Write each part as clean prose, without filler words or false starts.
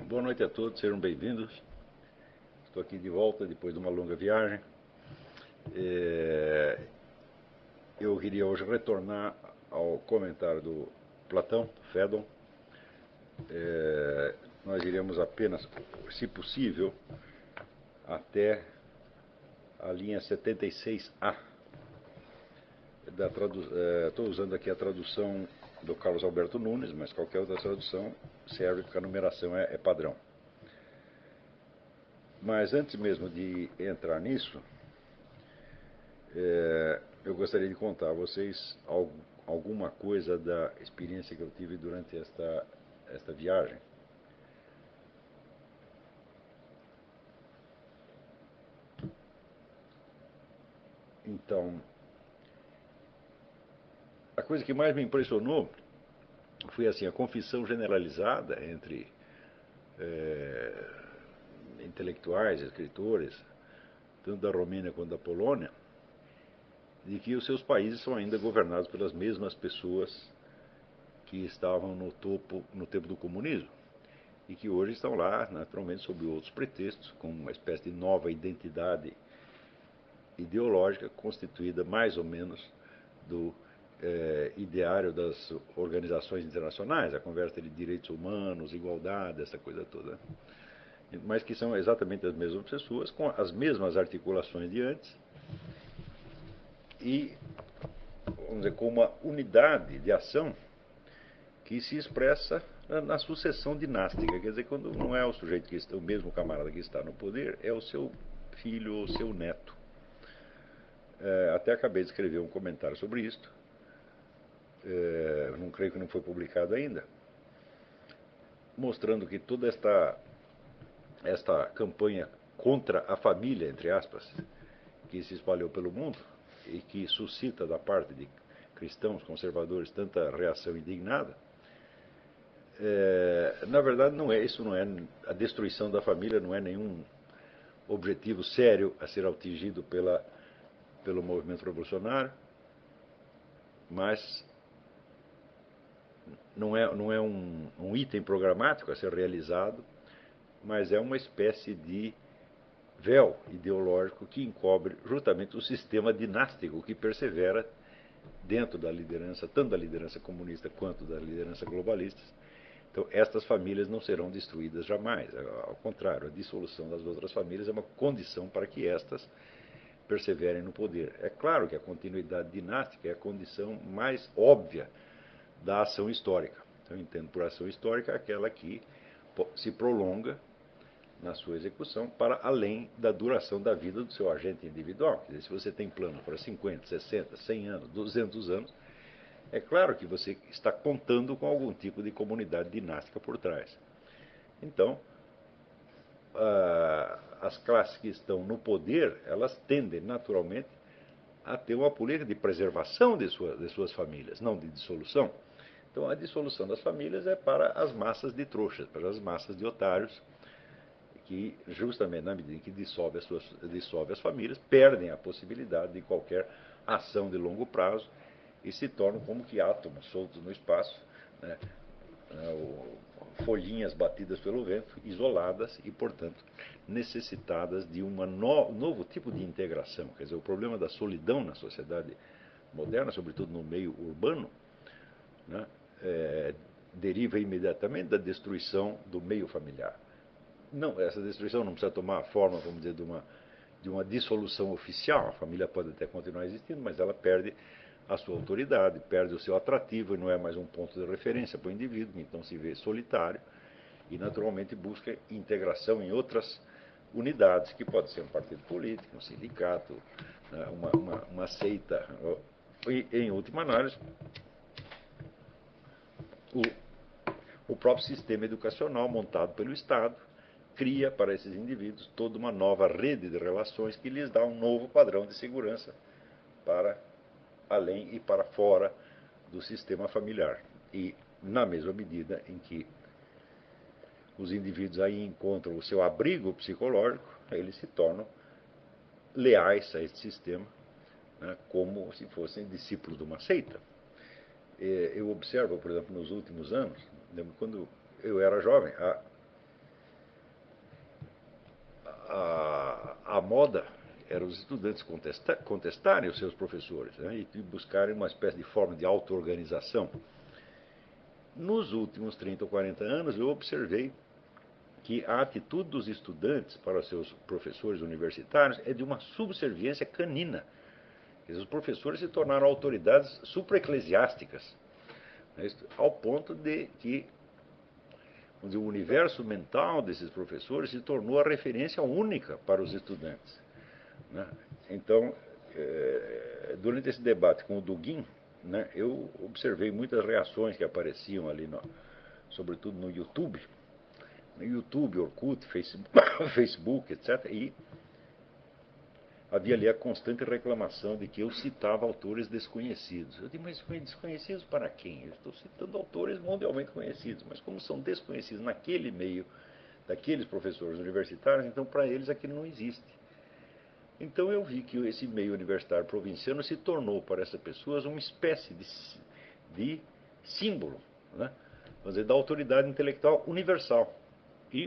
Boa noite a todos, sejam bem-vindos. Estou aqui de volta depois de uma longa viagem. Eu queria hoje retornar ao comentário do Platão, Fédon. Nós iremos apenas, se possível, até a linha 76A. Estou usando aqui a tradução do Carlos Alberto Nunes, mas qualquer outra tradução serve porque a numeração é padrão. Mas antes mesmo de entrar nisso, eu gostaria de contar a vocês alguma coisa da experiência que eu tive durante esta viagem. Então, a coisa que mais me impressionou foi assim, a confissão generalizada entre intelectuais, escritores, tanto da Romênia quanto da Polônia, de que os seus países são ainda governados pelas mesmas pessoas que estavam no tempo do comunismo e que hoje estão lá, naturalmente, sob outros pretextos, com uma espécie de nova identidade ideológica constituída mais ou menos do ideário das organizações internacionais, a conversa de direitos humanos, igualdade, essa coisa toda. Mas que são exatamente as mesmas pessoas, com as mesmas articulações de antes, e, vamos dizer, com uma unidade de ação que se expressa na sucessão dinástica. Quer dizer, quando não é o sujeito que está, o mesmo camarada que está no poder, é o seu filho ou seu neto. Até acabei de escrever um comentário sobre isto. Não creio que não foi publicado ainda, mostrando que toda esta campanha contra a família, entre aspas, que se espalhou pelo mundo e que suscita da parte de cristãos conservadores tanta reação indignada, na verdade isso não é, a destruição da família não é nenhum objetivo sério a ser atingido pelo movimento revolucionário, mas não é um item programático a ser realizado, mas é uma espécie de véu ideológico que encobre justamente o sistema dinástico que persevera dentro da liderança, tanto da liderança comunista quanto da liderança globalista. Então, estas famílias não serão destruídas jamais. Ao contrário, a dissolução das outras famílias é uma condição para que estas perseverem no poder. É claro que a continuidade dinástica é a condição mais óbvia da ação histórica. Então, eu entendo por ação histórica aquela que se prolonga na sua execução para além da duração da vida do seu agente individual. Quer dizer, se você tem plano para 50, 60, 100 anos, 200 anos, é claro que você está contando com algum tipo de comunidade dinástica por trás. Então, as classes que estão no poder, elas tendem naturalmente a ter uma política de preservação de suas famílias, não de dissolução. Então, a dissolução das famílias é para as massas de trouxas, para as massas de otários, que justamente na medida em que dissolve as famílias, perdem a possibilidade de qualquer ação de longo prazo e se tornam como que átomos soltos no espaço, né, folhinhas batidas pelo vento, isoladas e, portanto, necessitadas de um novo tipo de integração. Quer dizer, o problema da solidão na sociedade moderna, sobretudo no meio urbano, né, deriva imediatamente da destruição do meio familiar. Não, essa destruição não precisa tomar a forma, vamos dizer, de uma dissolução oficial. A família pode até continuar existindo, mas ela perde a sua autoridade, perde o seu atrativo e não é mais um ponto de referência para o indivíduo, então se vê solitário e naturalmente busca integração em outras unidades, que pode ser um partido político, um sindicato, uma seita, e, em última análise, o próprio sistema educacional montado pelo Estado cria para esses indivíduos toda uma nova rede de relações que lhes dá um novo padrão de segurança para além e para fora do sistema familiar. E na mesma medida em que os indivíduos aí encontram o seu abrigo psicológico, eles se tornam leais a esse sistema, né, como se fossem discípulos de uma seita. Eu observo, por exemplo, nos últimos anos, quando eu era jovem, a moda era os estudantes contestarem os seus professores, né, e buscarem uma espécie de forma de auto-organização. Nos últimos 30 ou 40 anos, eu observei que a atitude dos estudantes para os seus professores universitários é de uma subserviência canina. Os professores se tornaram autoridades supraeclesiásticas, né, ao ponto de que o universo mental desses professores se tornou a referência única para os estudantes, né? Então, durante esse debate com o Dugin, né, eu observei muitas reações que apareciam ali, sobretudo no YouTube, Orkut, Facebook, etc. E havia ali a constante reclamação de que eu citava autores desconhecidos. Eu disse, mas desconhecidos para quem? Eu estou citando autores mundialmente conhecidos, mas como são desconhecidos naquele meio daqueles professores universitários, então para eles aquilo não existe. Então eu vi que esse meio universitário provinciano se tornou para essas pessoas uma espécie de símbolo, né, vamos dizer, da autoridade intelectual universal. E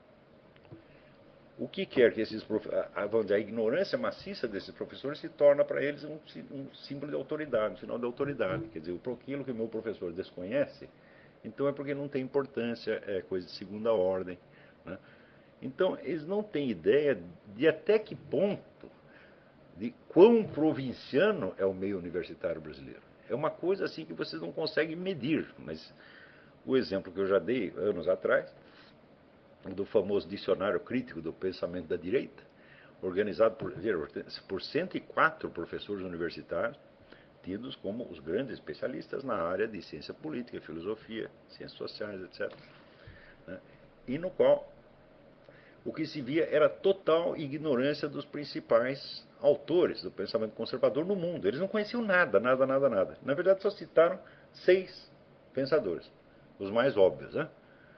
o que quer que a ignorância maciça desses professores se torna para eles um símbolo de autoridade, um sinal de autoridade. Quer dizer, aquilo que o meu professor desconhece, então é porque não tem importância, é coisa de segunda ordem, né? Então, eles não têm ideia de até que ponto, de quão provinciano é o meio universitário brasileiro. É uma coisa assim que vocês não conseguem medir, mas o exemplo que eu já dei anos atrás, do famoso dicionário crítico do pensamento da direita, organizado por 104 professores universitários, tidos como os grandes especialistas na área de ciência política, filosofia, ciências sociais, etc., né? E no qual o que se via era total ignorância dos principais autores do pensamento conservador no mundo. Eles não conheciam nada, nada, nada, nada. Na verdade, só citaram 6 pensadores, os mais óbvios, né?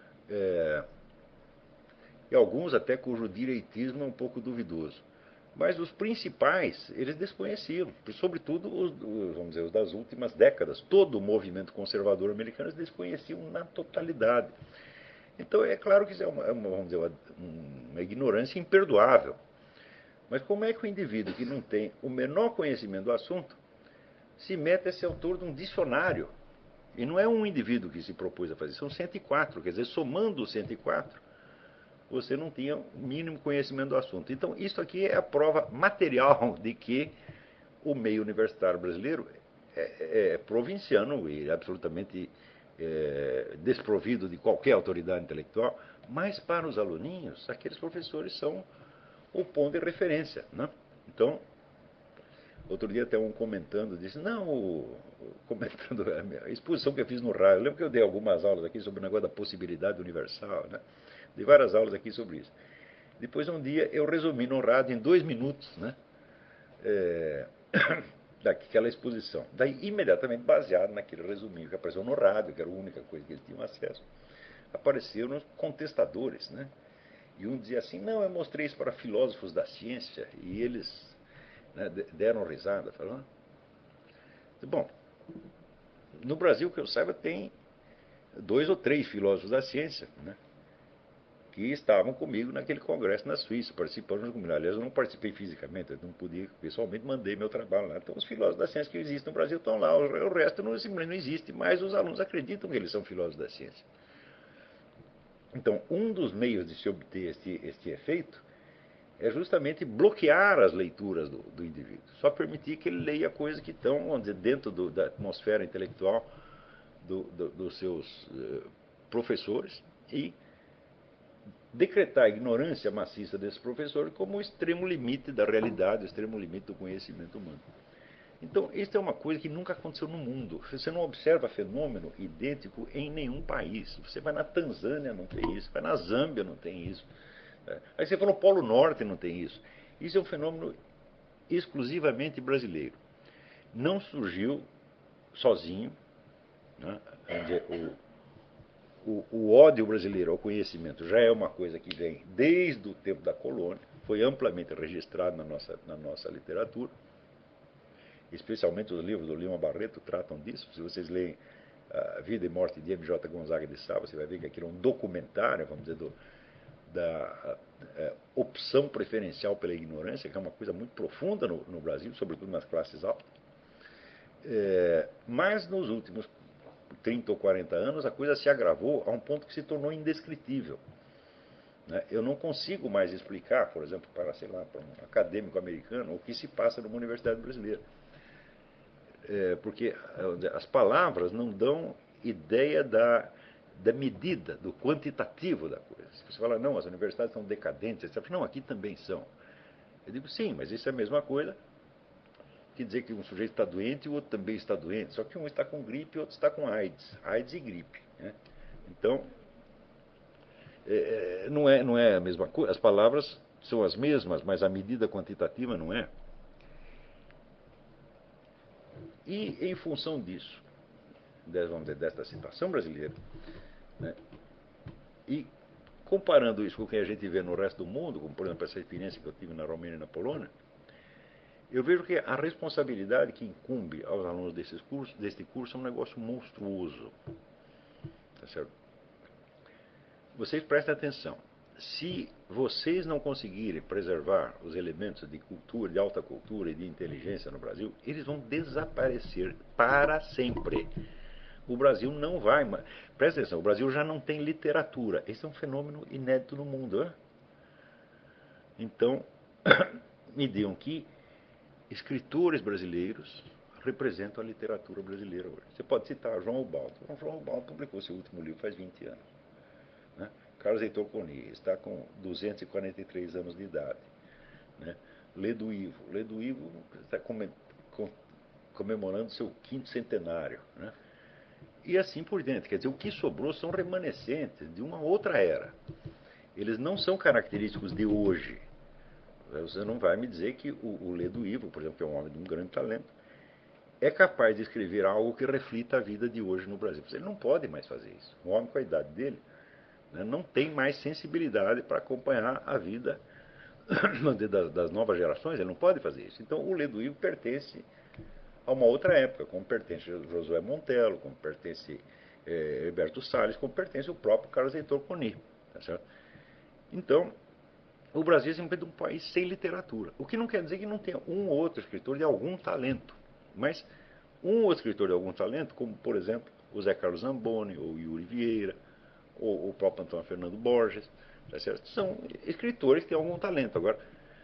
E alguns até cujo direitismo é um pouco duvidoso. Mas os principais, eles desconheciam, sobretudo vamos dizer, os das últimas décadas. Todo o movimento conservador americano eles desconheciam na totalidade. Então é claro que isso é vamos dizer, uma ignorância imperdoável. Mas como é que o indivíduo que não tem o menor conhecimento do assunto se mete a ser autor de um dicionário? E não é um indivíduo que se propôs a fazer, são 104, quer dizer, somando os 104, você não tinha o mínimo conhecimento do assunto. Então, isso aqui é a prova material de que o meio universitário brasileiro é provinciano e absolutamente desprovido de qualquer autoridade intelectual, mas para os aluninhos, aqueles professores são o ponto de referência, né? Então, outro dia até um comentando, disse, não, comentando a exposição que eu fiz no rádio, eu lembro que eu dei algumas aulas aqui sobre o negócio da possibilidade universal, né? Dei várias aulas aqui sobre isso. Depois, um dia, eu resumi no rádio em 2 minutos, né? Daquela exposição. Daí, imediatamente, baseado naquele resuminho que apareceu no rádio, que era a única coisa que eles tinham acesso, apareceram os contestadores, né? E um dizia assim, não, eu mostrei isso para filósofos da ciência, e eles, né, deram risada, falando. Bom, no Brasil, que eu saiba, tem 2 ou 3 filósofos da ciência, né, que estavam comigo naquele congresso na Suíça, participando comigo. Aliás, eu não participei fisicamente, eu não podia, pessoalmente mandei meu trabalho lá. Então, os filósofos da ciência que existem no Brasil estão lá, o resto não, simplesmente não existe, mas os alunos acreditam que eles são filósofos da ciência. Então, um dos meios de se obter este efeito é justamente bloquear as leituras do indivíduo. Só permitir que ele leia coisas que estão, vamos dizer, dentro da atmosfera intelectual dos seus professores e decretar a ignorância maciça desses professores como o extremo limite da realidade, o extremo limite do conhecimento humano. Então, isso é uma coisa que nunca aconteceu no mundo. Você não observa fenômeno idêntico em nenhum país. Você vai na Tanzânia, não tem isso. Vai na Zâmbia, não tem isso. Aí você vai no Polo Norte, não tem isso. Isso é um fenômeno exclusivamente brasileiro. Não surgiu sozinho, né? O ódio brasileiro ao conhecimento já é uma coisa que vem desde o tempo da colônia, foi amplamente registrado na nossa literatura, especialmente os livros do Lima Barreto tratam disso. Se vocês leem A Vida e Morte de M.J. Gonzaga de Sá, você vai ver que aquilo é um documentário, vamos dizer, da opção preferencial pela ignorância, que é uma coisa muito profunda no Brasil, sobretudo nas classes altas. Mas nos últimos 30 ou 40 anos a coisa se agravou a um ponto que se tornou indescritível. Né? Eu não consigo mais explicar, por exemplo, para, sei lá, para um acadêmico americano, o que se passa numa universidade brasileira. Porque as palavras não dão ideia da medida, do quantitativo da coisa. Se você fala, não, as universidades são decadentes, etc. Não, aqui também são. Eu digo, sim, mas isso é a mesma coisa que dizer que um sujeito está doente e o outro também está doente. Só que um está com gripe e o outro está com AIDS. AIDS e gripe. Né? Então, não é a mesma coisa. As palavras são as mesmas, mas a medida quantitativa não é. E em função disso, vamos dizer, desta situação brasileira, né, e comparando isso com o que a gente vê no resto do mundo, como por exemplo essa experiência que eu tive na Romênia e na Polônia, eu vejo que a responsabilidade que incumbe aos alunos deste curso é um negócio monstruoso. Tá certo? Vocês prestem atenção. Se vocês não conseguirem preservar os elementos de cultura, de alta cultura e de inteligência no Brasil, eles vão desaparecer para sempre. O Brasil não vai. Presta atenção, o Brasil já não tem literatura. Esse é um fenômeno inédito no mundo. Hein? Então, me digam que escritores brasileiros representam a literatura brasileira hoje. Você pode citar João Ubaldo. João Ubaldo publicou seu último livro faz 20 anos. Né? Carlos Heitor Coni está com 243 anos de idade. Né? Ledo Ivo. Ledo Ivo está comemorando seu 5º centenário. Né? E assim por diante. Quer dizer, o que sobrou são remanescentes de uma outra era. Eles não são característicos de hoje. Você não vai me dizer que o Ledo Ivo, por exemplo, que é um homem de um grande talento, é capaz de escrever algo que reflita a vida de hoje no Brasil. Ele não pode mais fazer isso. Um homem com a idade dele, né, não tem mais sensibilidade para acompanhar a vida das novas gerações. Ele não pode fazer isso. Então, o Ledo Ivo pertence a uma outra época, como pertence Josué Montello, como pertence Herberto Salles, como pertence o próprio Carlos Heitor Coni. Tá certo? Então, o Brasil é simplesmente um país sem literatura. O que não quer dizer que não tenha um ou outro escritor de algum talento. Mas um ou outro escritor de algum talento, como por exemplo o Zé Carlos Zamboni, ou Yuri Vieira, ou o próprio Antônio Fernando Borges, tá certo? São escritores que têm algum talento. Agora,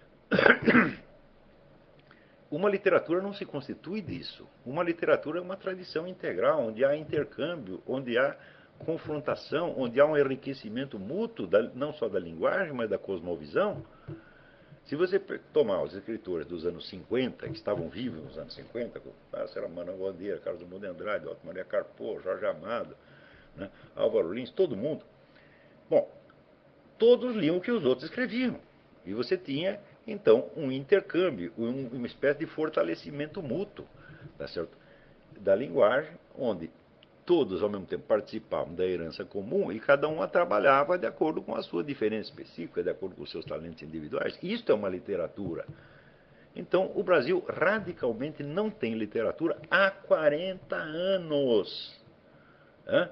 uma literatura não se constitui disso. Uma literatura é uma tradição integral, onde há intercâmbio, onde há confrontação, onde há um enriquecimento mútuo, não só da linguagem, mas da cosmovisão. Se você tomar os escritores dos anos 50, que estavam vivos nos anos 50, como Manuel Bandeira, Carlos Drummond de Andrade, Otto Maria Carpo, Jorge Amado, né, Álvaro Lins, todo mundo, bom, todos liam o que os outros escreviam. E você tinha, então, um intercâmbio, uma espécie de fortalecimento mútuo, tá certo? Da linguagem, onde todos ao mesmo tempo participavam da herança comum e cada um a trabalhava de acordo com a sua diferença específica, de acordo com os seus talentos individuais. Isto é uma literatura. Então, o Brasil radicalmente não tem literatura há 40 anos. Hã?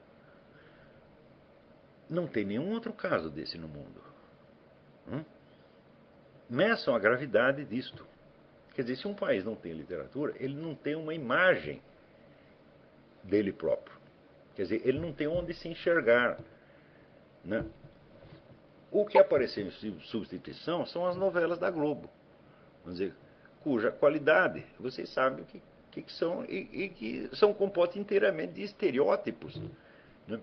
Não tem nenhum outro caso desse no mundo. Meçam a gravidade disto. Quer dizer, se um país não tem literatura, ele não tem uma imagem dele próprio. Quer dizer, ele não tem onde se enxergar. Né? O que apareceu em substituição são as novelas da Globo. Vamos dizer, cuja qualidade, vocês sabem o que são, e que são compostas inteiramente de estereótipos. Né?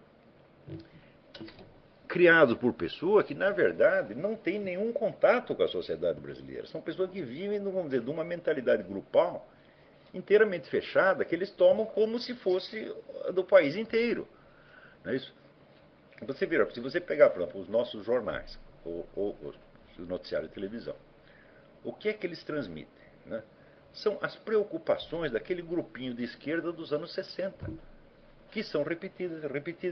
Criados por pessoas que, na verdade, não têm nenhum contato com a sociedade brasileira. São pessoas que vivem, vamos dizer, de uma mentalidade grupal inteiramente fechada, que eles tomam como se fosse do país inteiro. Não é isso? Você vira, se você pegar, por exemplo, os nossos jornais, ou os noticiários de televisão, o que é que eles transmitem? Né? São as preocupações daquele grupinho de esquerda dos anos 60, que são repetidas,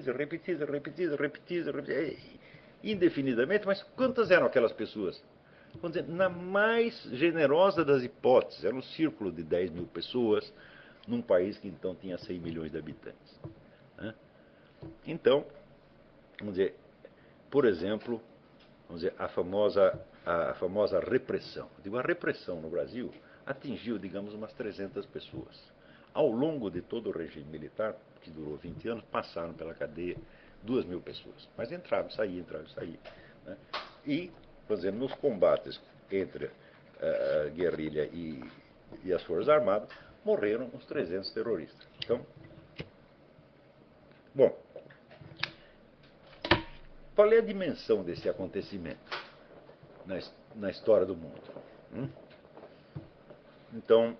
indefinidamente. Mas quantas eram aquelas pessoas? Vamos dizer, na mais generosa das hipóteses, era um círculo de 10 mil pessoas, num país que então tinha 100 milhões de habitantes. Né? Então, vamos dizer, por exemplo, vamos dizer, a famosa repressão. Eu digo, a repressão no Brasil atingiu, digamos, umas 300 pessoas. Ao longo de todo o regime militar, que durou 20 anos, passaram pela cadeia 2.000 pessoas. Mas entraram, saíam, né? E, vamos dizer, nos combates entre a guerrilha e as Forças Armadas, morreram uns 300 terroristas. Então, bom, qual é a dimensão desse acontecimento na história do mundo? Então,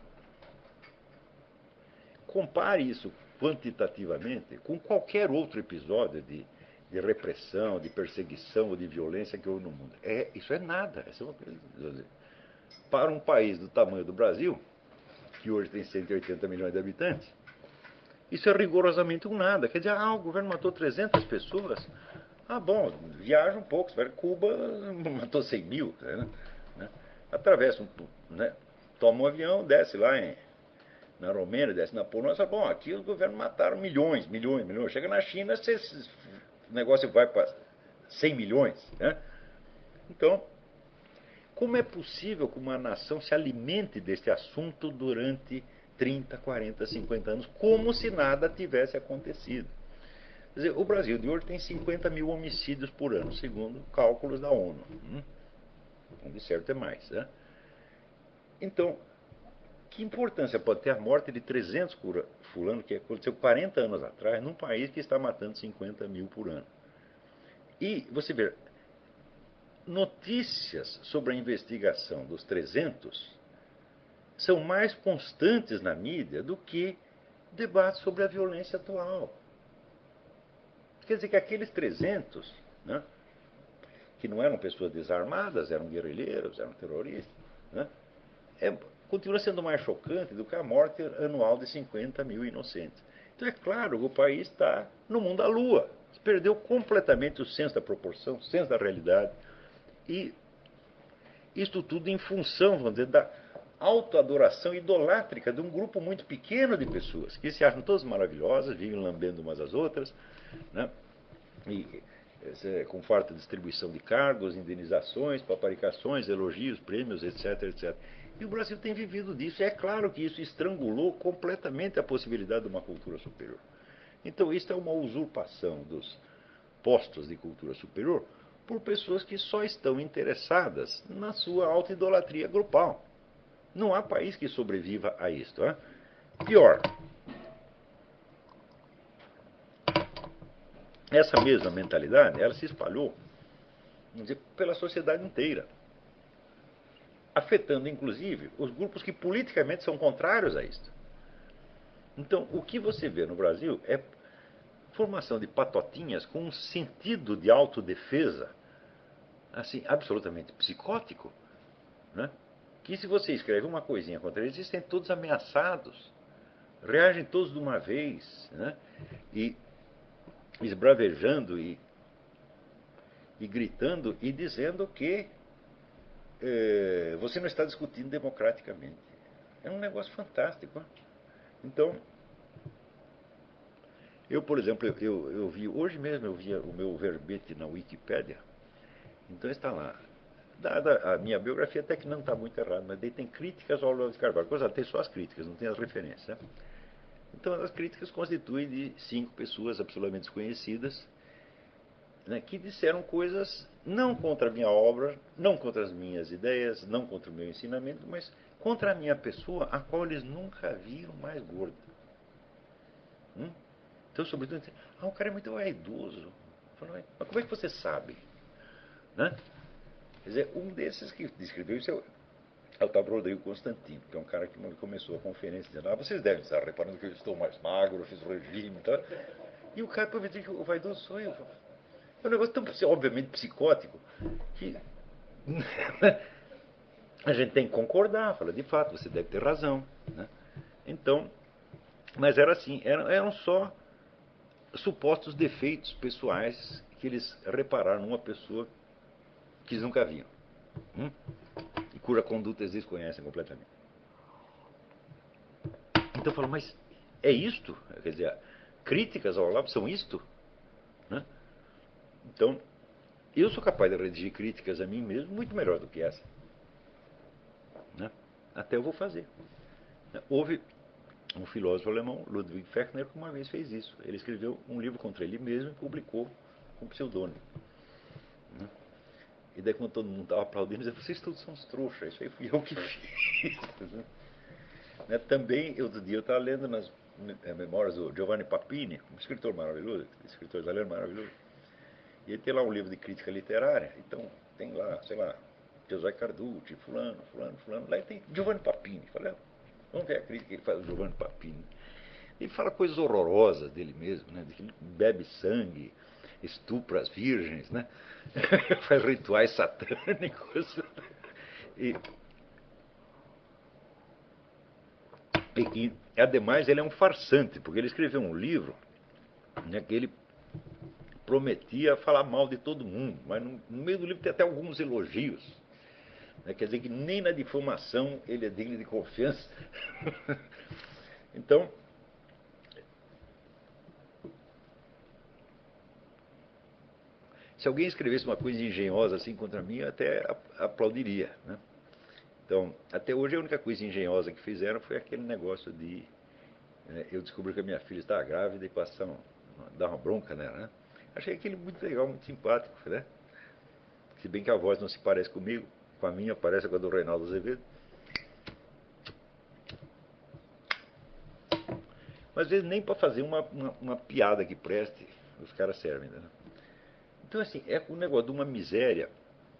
compare isso quantitativamente com qualquer outro episódio de repressão, de perseguição ou de violência que houve no mundo. Isso é nada. Isso é uma coisa, para um país do tamanho do Brasil, que hoje tem 180 milhões de habitantes, isso é rigorosamente um nada. Quer dizer, o governo matou 300 pessoas. Bom, viaja um pouco. Cuba matou 100 mil. Né? Atravessa, né? Toma um avião, desce lá na Romênia, desce na Polônia. Bom, aqui os governos mataram milhões. Chega na China, o negócio vai para 100 milhões. Né? Então, como é possível que uma nação se alimente deste assunto durante 30, 40, 50 anos, como se nada tivesse acontecido? Quer dizer, o Brasil de hoje tem 50 mil homicídios por ano, segundo cálculos da ONU. De certo é mais. Né? Então, que importância pode ter a morte de 300 fulano, que aconteceu 40 anos atrás, num país que está matando 50 mil por ano? E você vê, notícias sobre a investigação dos 300 são mais constantes na mídia do que debates sobre a violência atual. Quer dizer que aqueles 300, né, que não eram pessoas desarmadas, eram guerrilheiros, eram terroristas, né, continua sendo mais chocante do que a morte anual de 50 mil inocentes. Então é claro que o país está no mundo da lua. Perdeu completamente o senso da proporção, o senso da realidade. E isto tudo em função, vamos dizer, da autoadoração idolátrica de um grupo muito pequeno de pessoas que se acham todas maravilhosas, vivem lambendo umas às outras, né? E com farta distribuição de cargos, indenizações, paparicações, elogios, prêmios, etc, etc. E o Brasil tem vivido disso. E é claro que isso estrangulou completamente a possibilidade de uma cultura superior. Então, isso é uma usurpação dos postos de cultura superior por pessoas que só estão interessadas na sua auto-idolatria grupal. Não há país que sobreviva a isto. Hein? Pior, essa mesma mentalidade, ela se espalhou, vamos dizer, pela sociedade inteira, afetando inclusive os grupos que politicamente são contrários a isto. Então, o que você vê no Brasil é formação de patotinhas com um sentido de autodefesa assim, absolutamente psicótico, né? Que se você escreve uma coisinha contra eles, eles têm todos ameaçados, reagem todos de uma vez, né? E esbravejando e gritando e dizendo que você não está discutindo democraticamente. É um negócio fantástico. Né? Então, eu, por exemplo, eu vi, hoje mesmo eu vi o meu verbete na Wikipédia. Então está lá. Dada a minha biografia, até que não está muito errado, mas daí tem críticas ao Olavo de Carvalho. Coisa, tem só as críticas, não tem as referências. Né? Então as críticas constituem de 5 pessoas absolutamente desconhecidas, né, que disseram coisas não contra a minha obra, não contra as minhas ideias, não contra o meu ensinamento, mas contra a minha pessoa, a qual eles nunca viram mais gorda. Então, sobretudo, dizem, o cara é muito vaidoso. Mas como é que você sabe? Né? Quer dizer, um desses que descreveu isso é o tal Rodrigo Constantino, que é um cara que começou a conferência dizendo, vocês devem estar reparando que eu estou mais magro, eu fiz o regime e tal. E o cara, para dizer que o vaidoso sou eu. É um negócio tão, obviamente, psicótico, que a gente tem que concordar, fala, de fato, você deve ter razão. Né? Então, mas era assim, eram só supostos defeitos pessoais que eles repararam numa pessoa que eles nunca viam. E cuja conduta eles desconhecem completamente. Então eu falo, mas é isto? Quer dizer, críticas ao Olavo são isto? Né? Então, Eu sou capaz de redigir críticas a mim mesmo muito melhor do que essa. Né? Até eu vou fazer. Houve um filósofo alemão, Ludwig Fechner, que uma vez fez isso. Ele escreveu um livro contra ele mesmo e publicou com pseudônimo. Né? E daí, quando todo mundo estava aplaudindo, ele dizia: vocês todos são uns trouxas, isso aí fui eu que fiz. Né? Também, outro dia, eu estava lendo nas memórias do Giovanni Papini, um escritor maravilhoso, escritor italiano maravilhoso. E ele tem lá um livro de crítica literária. Então, tem lá, sei lá, José Carducci, fulano, fulano, fulano. Lá tem Giovanni Papini. Falei: vamos ver a crítica que ele faz do Giovanni Papini. Ele fala coisas horrorosas dele mesmo, né? De que ele bebe sangue, estupra as virgens, né? Faz rituais satânicos. E, e que, ademais, ele é um farsante, porque ele escreveu um livro, né, que ele prometia falar mal de todo mundo, mas no meio do livro tem até alguns elogios. Né? Quer dizer que nem na difamação ele é digno de confiança. Então, se alguém escrevesse uma coisa engenhosa assim contra mim, eu até aplaudiria. Né? Então, até hoje a única coisa engenhosa que fizeram foi aquele negócio de eu descobri que a minha filha estava grávida e passar dar uma bronca nela. Né? Achei aquele muito legal, muito simpático. Né? Se bem que a voz não se parece comigo, com a minha parece com a do Reinaldo Azevedo. Mas às vezes nem para fazer uma piada que preste, os caras servem. Né? Então, assim, é um negócio de uma miséria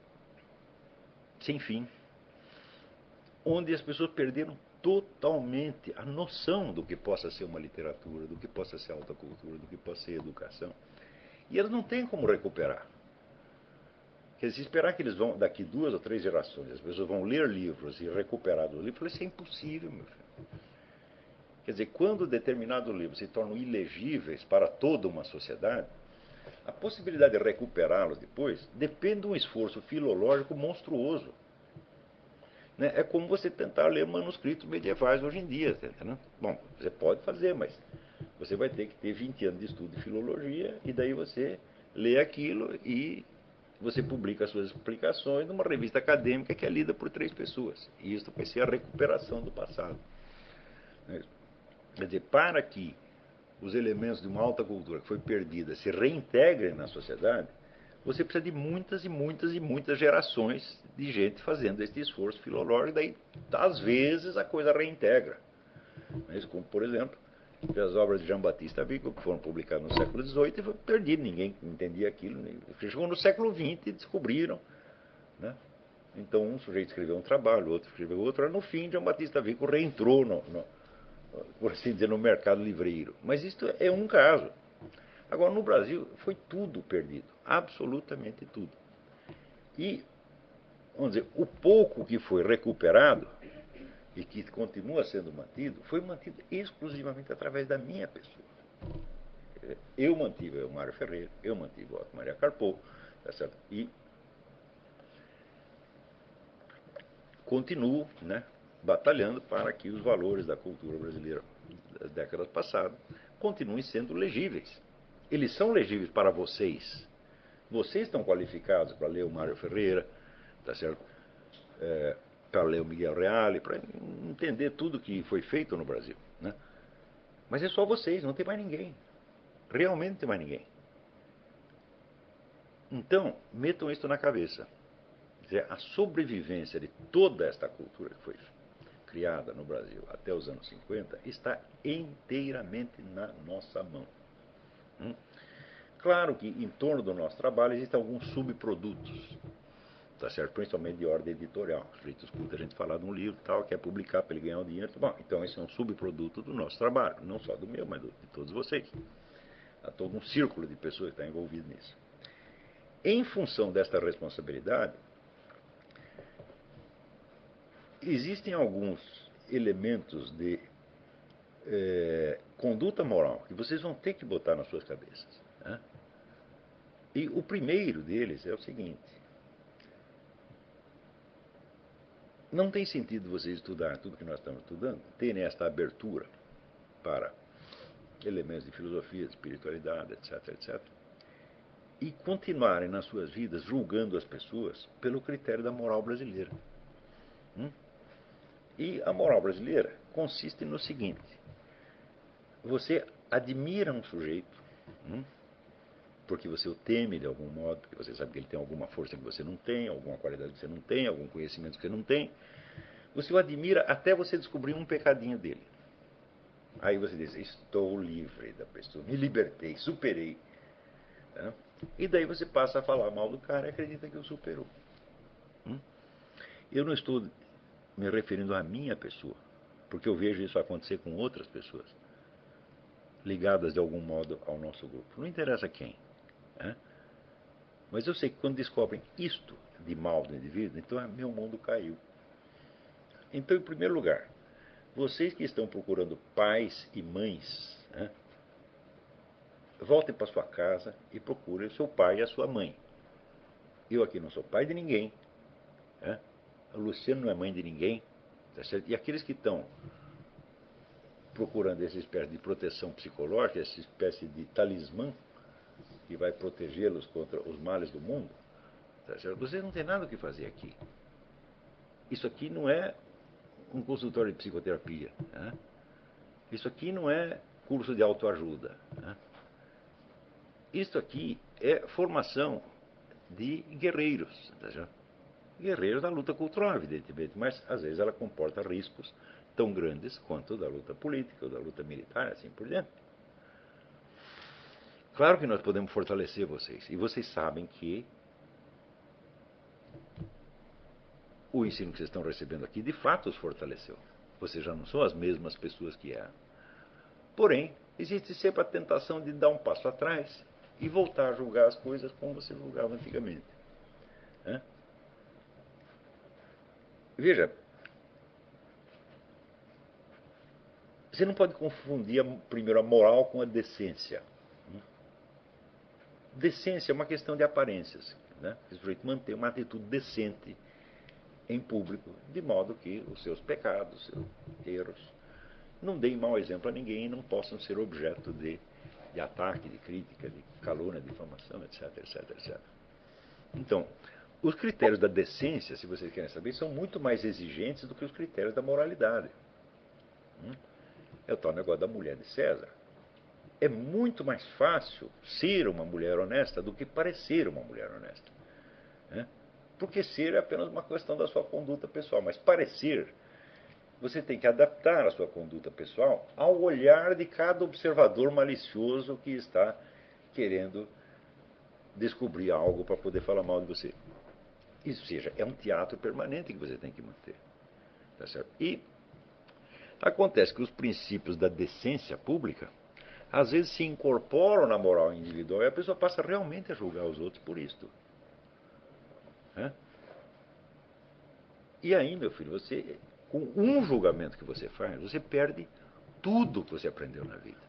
sem fim, onde as pessoas perderam totalmente a noção do que possa ser uma literatura, do que possa ser alta cultura, do que possa ser educação. E elas não têm como recuperar. Quer dizer, esperar que eles vão, daqui 2 ou 3 gerações, as pessoas vão ler livros e recuperar os livros, isso é impossível, meu filho. Quer dizer, quando determinados livros se tornam ilegíveis para toda uma sociedade, a possibilidade de recuperá-los depois depende de um esforço filológico monstruoso. Né? É como você tentar ler manuscritos medievais hoje em dia. Tá. Bom, você pode fazer, mas você vai ter que ter 20 anos de estudo de filologia e daí você lê aquilo e você publica as suas explicações numa revista acadêmica que é lida por 3 pessoas. E isso vai ser a recuperação do passado. Quer dizer, para que os elementos de uma alta cultura que foi perdida se reintegrem na sociedade, você precisa de muitas e muitas e muitas gerações de gente fazendo esse esforço filológico, daí às vezes a coisa reintegra. Como, por exemplo, as obras de Jean-Baptiste Vico, que foram publicadas no século XVIII e foi perdido, ninguém entendia aquilo. Chegou no século XX e descobriram. Né? Então um sujeito escreveu um trabalho, outro escreveu outro, no fim Jean-Baptiste Vico reentrou por assim dizer, no mercado livreiro. Mas isto é um caso. Agora, no Brasil, foi tudo perdido. Absolutamente tudo. E, vamos dizer, o pouco que foi recuperado e que continua sendo mantido, foi mantido exclusivamente através da minha pessoa. Eu mantive o Mário Ferreira, eu mantive o Otto Maria Carpo, tá certo? E continuo, né, batalhando para que os valores da cultura brasileira das décadas passadas continuem sendo legíveis. Eles são legíveis para vocês. Vocês estão qualificados para ler o Mário Ferreira, tá certo? Para ler o Miguel Reale, para entender tudo que foi feito no Brasil. Né? Mas é só vocês, não tem mais ninguém. Realmente não tem mais ninguém. Então, metam isso na cabeça. A sobrevivência de toda esta cultura que foi criada no Brasil até os anos 50 está inteiramente na nossa mão. Claro que em torno do nosso trabalho existem alguns subprodutos, tá certo? Principalmente de ordem editorial. O sujeito escuta a gente falar de um livro tal, quer publicar para ele ganhar um dinheiro. Bom, então esse é um subproduto do nosso trabalho, não só do meu, mas de todos vocês. Há todo um círculo de pessoas que está envolvido nisso. Em função desta responsabilidade, existem alguns elementos de conduta moral que vocês vão ter que botar nas suas cabeças. Né? E o primeiro deles é o seguinte: não tem sentido vocês estudar tudo que nós estamos estudando, terem esta abertura para elementos de filosofia, de espiritualidade, etc, etc, e continuarem nas suas vidas julgando as pessoas pelo critério da moral brasileira. Hum? E a moral brasileira consiste no seguinte: você admira um sujeito, porque você o teme de algum modo, porque você sabe que ele tem alguma força que você não tem, alguma qualidade que você não tem, algum conhecimento que você não tem. Você o admira até você descobrir um pecadinho dele. Aí você diz: estou livre da pessoa, me libertei, superei. Tá? E daí você passa a falar mal do cara e acredita que o superou. Eu não estou me referindo à minha pessoa, porque eu vejo isso acontecer com outras pessoas, ligadas de algum modo ao nosso grupo. Não interessa quem. Né? Mas eu sei que quando descobrem isto de mal do indivíduo, então meu mundo caiu. Então, em primeiro lugar, vocês que estão procurando pais e mães, né, voltem para sua casa e procurem o seu pai e a sua mãe. Eu aqui não sou pai de ninguém. Né? A Luciana não é mãe de ninguém. Tá certo? E aqueles que estão procurando essa espécie de proteção psicológica, essa espécie de talismã que vai protegê-los contra os males do mundo, tá certo? Vocês não têm nada o que fazer aqui. Isso aqui não é um consultório de psicoterapia. Né? Isso aqui não é curso de autoajuda. Né? Isso aqui é formação de guerreiros. Tá certo? Guerreiros da luta cultural, evidentemente, mas às vezes ela comporta riscos tão grandes quanto da luta política ou da luta militar, assim por diante. Claro que nós podemos fortalecer vocês. E vocês sabem que o ensino que vocês estão recebendo aqui, de fato, os fortaleceu. Vocês já não são as mesmas pessoas que eram. Porém, existe sempre a tentação de dar um passo atrás e voltar a julgar as coisas como você julgava antigamente. Né? Veja, você não pode confundir primeiro a moral com a decência. Decência é uma questão de aparências. Né? O sujeito manter uma atitude decente em público, de modo que os seus pecados, seus erros, não deem mau exemplo a ninguém e não possam ser objeto de ataque, de crítica, de calúnia, de difamação, etc, etc, etc. Então, os critérios da decência, se vocês querem saber, são muito mais exigentes do que os critérios da moralidade. É o tal negócio da mulher de César. É muito mais fácil ser uma mulher honesta do que parecer uma mulher honesta. Né? Porque ser é apenas uma questão da sua conduta pessoal, mas parecer, você tem que adaptar a sua conduta pessoal ao olhar de cada observador malicioso que está querendo descobrir algo para poder falar mal de você. Isso seja, é um teatro permanente que você tem que manter. Tá certo? E acontece que os princípios da decência pública às vezes se incorporam na moral individual e a pessoa passa realmente a julgar os outros por isto. Né? E aí, meu filho, você, com um julgamento que você faz, você perde tudo que você aprendeu na vida.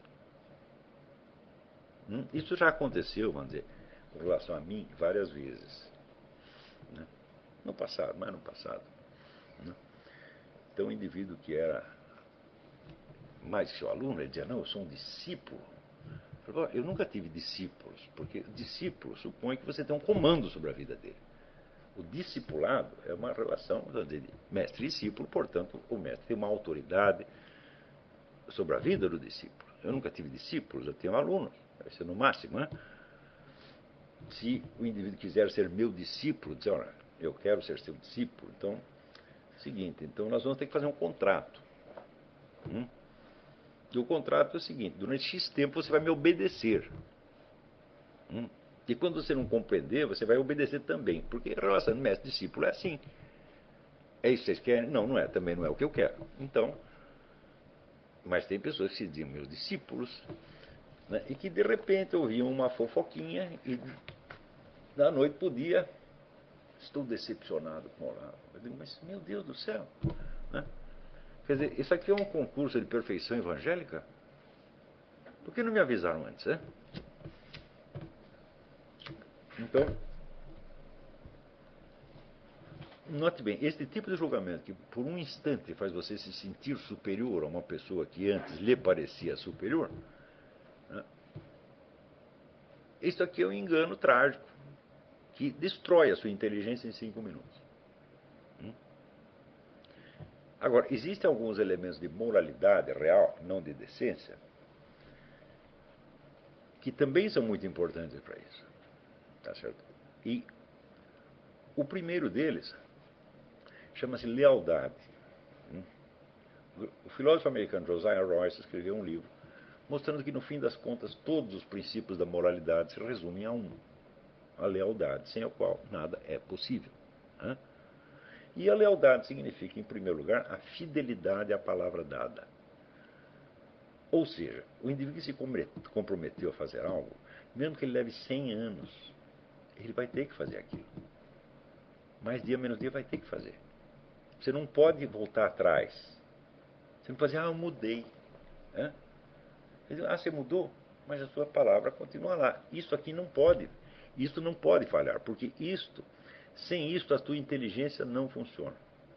Isso já aconteceu, vamos dizer, com relação a mim, várias vezes. Né? No passado, mas no passado. Né? Então, o indivíduo que era mais que seu aluno, ele dizia: não, eu sou um discípulo. Eu nunca tive discípulos, porque discípulo supõe que você tem um comando sobre a vida dele. O discipulado é uma relação de mestre e discípulo, portanto, o mestre tem uma autoridade sobre a vida do discípulo. Eu nunca tive discípulos, eu tenho alunos, vai ser no máximo, né? Se o indivíduo quiser ser meu discípulo, dizer: olha, eu quero ser seu discípulo, então, seguinte, então nós vamos ter que fazer um contrato. E o contrato é o seguinte: durante X tempo você vai me obedecer. E quando você não compreender, você vai obedecer também. Porque a relação mestre-discípulo é assim. É isso que vocês querem? Não, não é. Também não é o que eu quero. Então, mas tem pessoas que se diziam meus discípulos, né, e que de repente ouviam uma fofoquinha e da noite para o dia, estou decepcionado com o Olavo. Eu digo: mas meu Deus do céu. Né? Quer dizer, isso aqui é um concurso de perfeição evangélica? Por que não me avisaram antes? Né? Então, note bem, este tipo de julgamento que por um instante faz você se sentir superior a uma pessoa que antes lhe parecia superior, né, Isso aqui é um engano trágico, que destrói a sua inteligência em 5 minutos. Agora, existem alguns elementos de moralidade real, não de decência, que também são muito importantes para isso. Tá certo? E o primeiro deles chama-se lealdade. O filósofo americano Josiah Royce escreveu um livro mostrando que, no fim das contas, todos os princípios da moralidade se resumem a um: a lealdade, sem a qual nada é possível. E a lealdade significa, em primeiro lugar, a fidelidade à palavra dada. Ou seja, o indivíduo que se comprometeu a fazer algo, mesmo que ele leve 100 anos, ele vai ter que fazer aquilo. Mais dia, menos dia, vai ter que fazer. Você não pode voltar atrás. Você não pode dizer, eu mudei. Você mudou, mas a sua palavra continua lá. Isso aqui não pode. Isso não pode falhar, porque sem isto, a tua inteligência não funciona.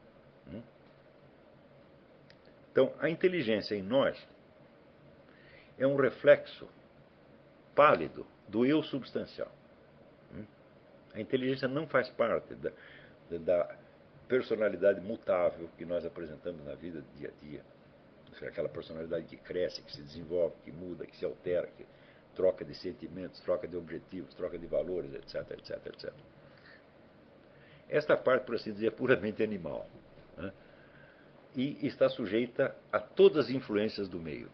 Então, a inteligência em nós é um reflexo pálido do eu substancial. A inteligência não faz parte da personalidade mutável que nós apresentamos na vida dia a dia. Ou seja, aquela personalidade que cresce, que se desenvolve, que muda, que se altera, que troca de sentimentos, troca de objetivos, troca de valores, etc, etc, etc. Esta parte, por assim dizer, é puramente animal. E está sujeita a todas as influências do meio.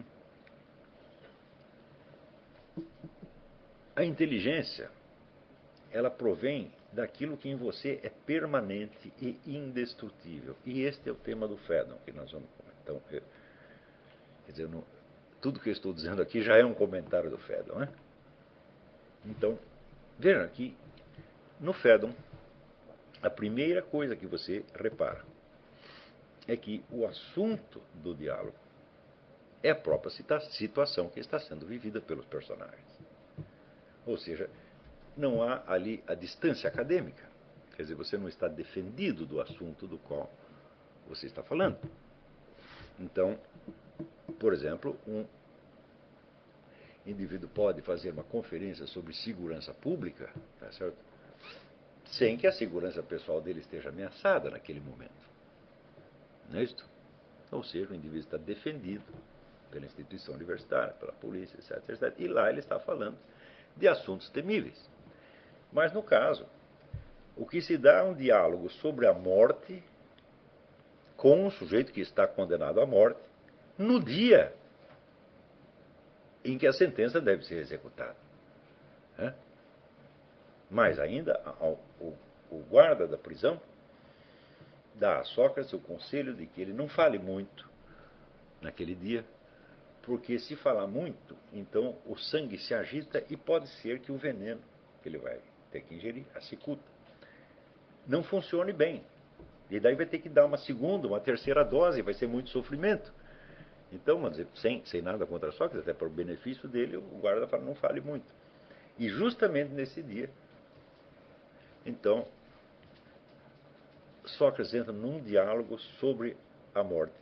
A inteligência, ela provém daquilo que em você é permanente e indestrutível. E este é o tema do Fanon, que nós vamos comentar. Então, quer dizer, tudo que eu estou dizendo aqui já é um comentário do Fanon. Então, vejam aqui, no Fanon, a primeira coisa que você repara é que o assunto do diálogo é a própria situação que está sendo vivida pelos personagens. Ou seja, não há ali a distância acadêmica. Quer dizer, você não está defendido do assunto do qual você está falando. Então, por exemplo, um indivíduo pode fazer uma conferência sobre segurança pública, tá certo? Sem que a segurança pessoal dele esteja ameaçada naquele momento. Não é isso? Ou seja, o indivíduo está defendido pela instituição universitária, pela polícia, etc, etc. E lá ele está falando de assuntos temíveis. Mas, no caso, o que se dá é um diálogo sobre a morte com um sujeito que está condenado à morte no dia em que a sentença deve ser executada. Mais ainda, o guarda da prisão dá a Sócrates o conselho de que ele não fale muito naquele dia, porque se falar muito, então o sangue se agita e pode ser que o veneno que ele vai ter que ingerir, a cicuta, não funcione bem. E daí vai ter que dar uma segunda, uma terceira dose, vai ser muito sofrimento. Então, vamos dizer, sem nada contra Sócrates, até para o benefício dele, o guarda fala, não fale muito. E justamente nesse dia, então, Sócrates entra num diálogo sobre a morte,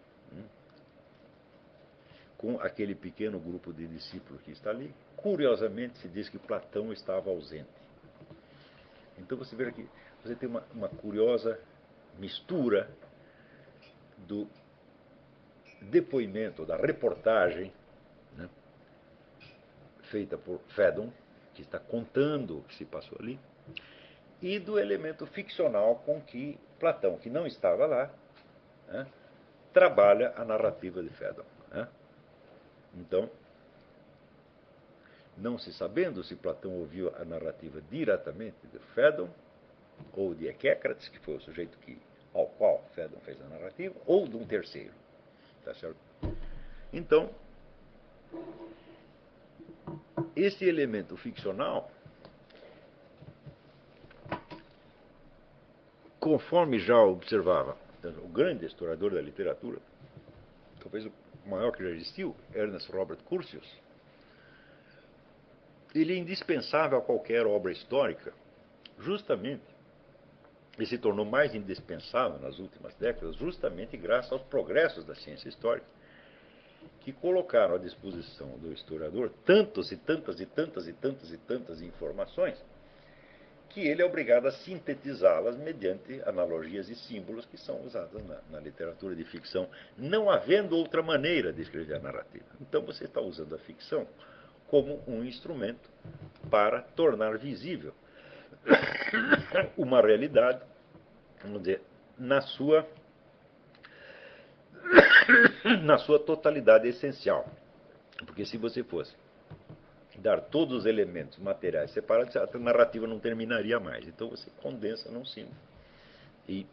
com aquele pequeno grupo de discípulos que está ali. Curiosamente, se diz que Platão estava ausente. Então você vê aqui, você tem uma curiosa mistura do depoimento, da reportagem, feita por Fanon, que está contando o que se passou ali, e do elemento ficcional com que Platão, que não estava lá, trabalha a narrativa de Fanon. Então, não se sabendo se Platão ouviu a narrativa diretamente de Fanon ou de Echécrates, que foi o sujeito ao qual Fanon fez a narrativa, ou de um terceiro. Tá certo? Então, esse elemento ficcional, conforme já observava o grande historiador da literatura, talvez o maior que já existiu, Ernest Robert Curtius, ele é indispensável a qualquer obra histórica, justamente, e se tornou mais indispensável nas últimas décadas, justamente graças aos progressos da ciência histórica, que colocaram à disposição do historiador tantas e tantas e tantas e tantas e tantas informações que ele é obrigado a sintetizá-las mediante analogias e símbolos que são usadas na literatura de ficção, não havendo outra maneira de escrever a narrativa. Então você está usando a ficção como um instrumento para tornar visível uma realidade, vamos dizer, na sua totalidade essencial. Porque se você fosse dar todos os elementos materiais separados, a narrativa não terminaria mais. Então você condensa num símbolo. E,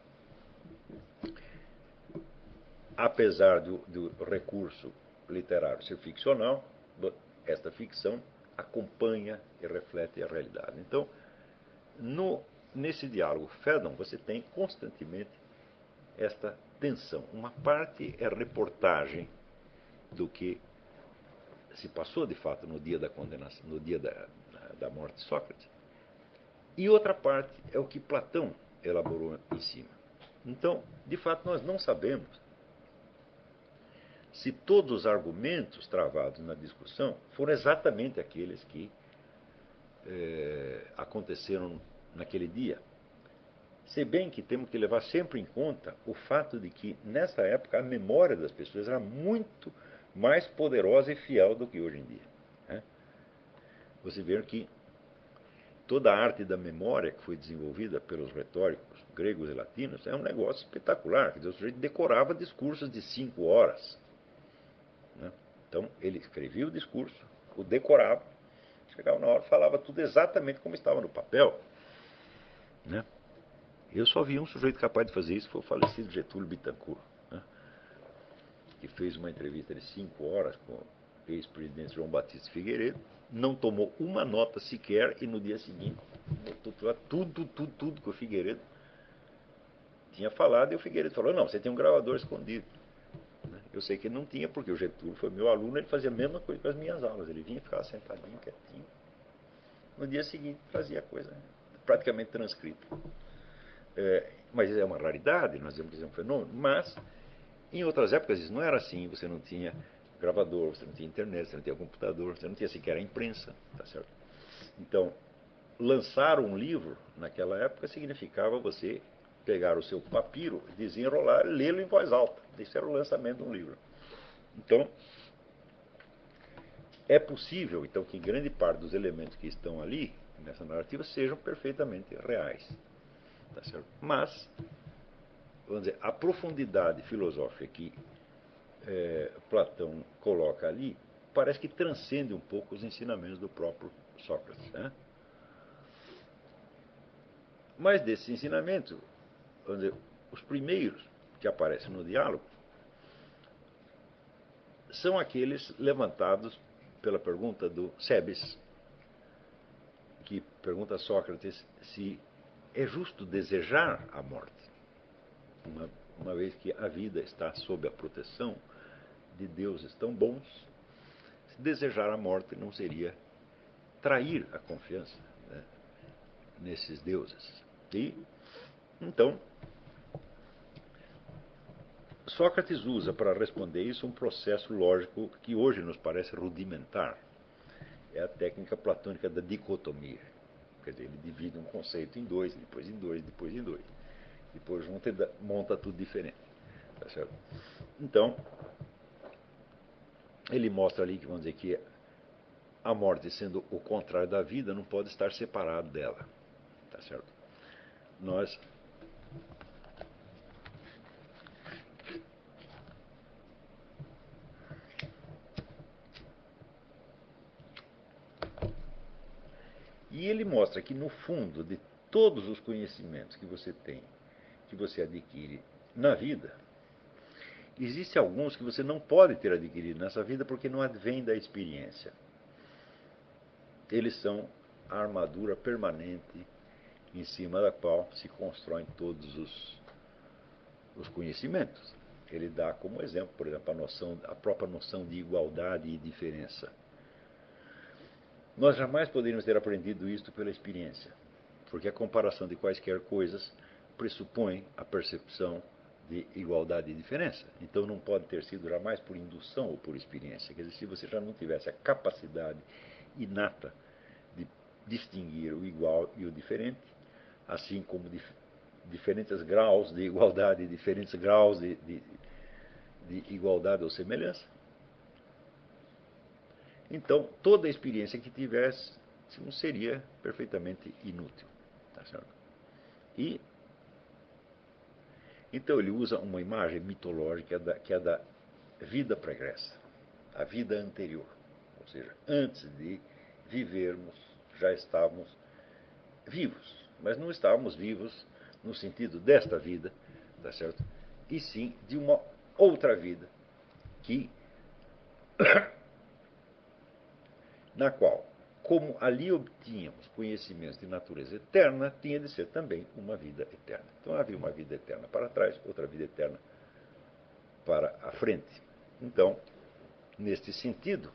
apesar do recurso literário ser ficcional, esta ficção acompanha e reflete a realidade. Então, nesse diálogo Phaedon, você tem constantemente esta tensão. Uma parte é reportagem do que se passou de fato no dia da condenação, no dia da morte de Sócrates, e outra parte é o que Platão elaborou em cima. Então, de fato, nós não sabemos se todos os argumentos travados na discussão foram exatamente aqueles que aconteceram naquele dia. Se bem que temos que levar sempre em conta o fato de que, nessa época, a memória das pessoas era muito mais poderosa e fiel do que hoje em dia. Né? Você vê que toda a arte da memória que foi desenvolvida pelos retóricos gregos e latinos é um negócio espetacular. Quer dizer, o sujeito decorava discursos de 5 horas. Né? Então, ele escrevia o discurso, o decorava, chegava na hora, falava tudo exatamente como estava no papel. Né? Eu só vi um sujeito capaz de fazer isso, foi o falecido Getúlio Bittencourt, né? Que fez uma entrevista de 5 horas com o ex-presidente João Batista Figueiredo, não tomou uma nota sequer e no dia seguinte botou tudo que o Figueiredo tinha falado, e o Figueiredo falou: não, você tem um gravador escondido. Eu sei que ele não tinha, porque o Getúlio foi meu aluno, ele fazia a mesma coisa com as minhas aulas, ele vinha, ficava sentadinho, quietinho, no dia seguinte fazia a coisa praticamente transcrita. Mas é uma raridade, nós dizemos que é um fenômeno, mas em outras épocas isso não era assim, você não tinha gravador, você não tinha internet, você não tinha computador, você não tinha sequer a imprensa, tá certo? Então, lançar um livro naquela época significava você pegar o seu papiro, desenrolar, lê-lo em voz alta. Isso era o lançamento de um livro. Então, é possível então que grande parte dos elementos que estão ali nessa narrativa sejam perfeitamente reais, tá certo? Mas, vamos dizer, a profundidade filosófica que Platão coloca ali parece que transcende um pouco os ensinamentos do próprio Sócrates, né? Mas desses ensinamentos, vamos dizer, os primeiros que aparecem no diálogo são aqueles levantados pela pergunta do Cebes, que pergunta a Sócrates se é justo desejar a morte, uma vez que a vida está sob a proteção de deuses tão bons. Se desejar a morte não seria trair a confiança, né, nesses deuses. E então Sócrates usa para responder isso um processo lógico que hoje nos parece rudimentar. É a técnica platônica da dicotomia. Quer dizer, ele divide um conceito em dois, depois em dois, depois em dois. Depois junta e monta tudo diferente. Tá certo? Então, ele mostra ali que, vamos dizer, que a morte, sendo o contrário da vida, não pode estar separado dela. Tá certo? Nós E ele mostra que, no fundo, de todos os conhecimentos que você tem, que você adquire na vida, existem alguns que você não pode ter adquirido nessa vida porque não advêm da experiência. Eles são a armadura permanente em cima da qual se constroem todos os conhecimentos. Ele dá como exemplo, por exemplo, a própria noção de igualdade e diferença. Nós jamais poderíamos ter aprendido isto pela experiência, porque a comparação de quaisquer coisas pressupõe a percepção de igualdade e diferença. Então não pode ter sido jamais por indução ou por experiência. Quer dizer, se você já não tivesse a capacidade inata de distinguir o igual e o diferente, assim como diferentes graus de igualdade, diferentes graus de igualdade ou semelhança, então toda a experiência que tivesse seria perfeitamente inútil. Tá certo? E então ele usa uma imagem mitológica que é da vida pregressa, a vida anterior. Ou seja, antes de vivermos, já estávamos vivos. Mas não estávamos vivos no sentido desta vida, tá certo? E sim de uma outra vida que na qual, como ali obtínhamos conhecimentos de natureza eterna, tinha de ser também uma vida eterna. Então havia uma vida eterna para trás, outra vida eterna para a frente. Então, neste sentido,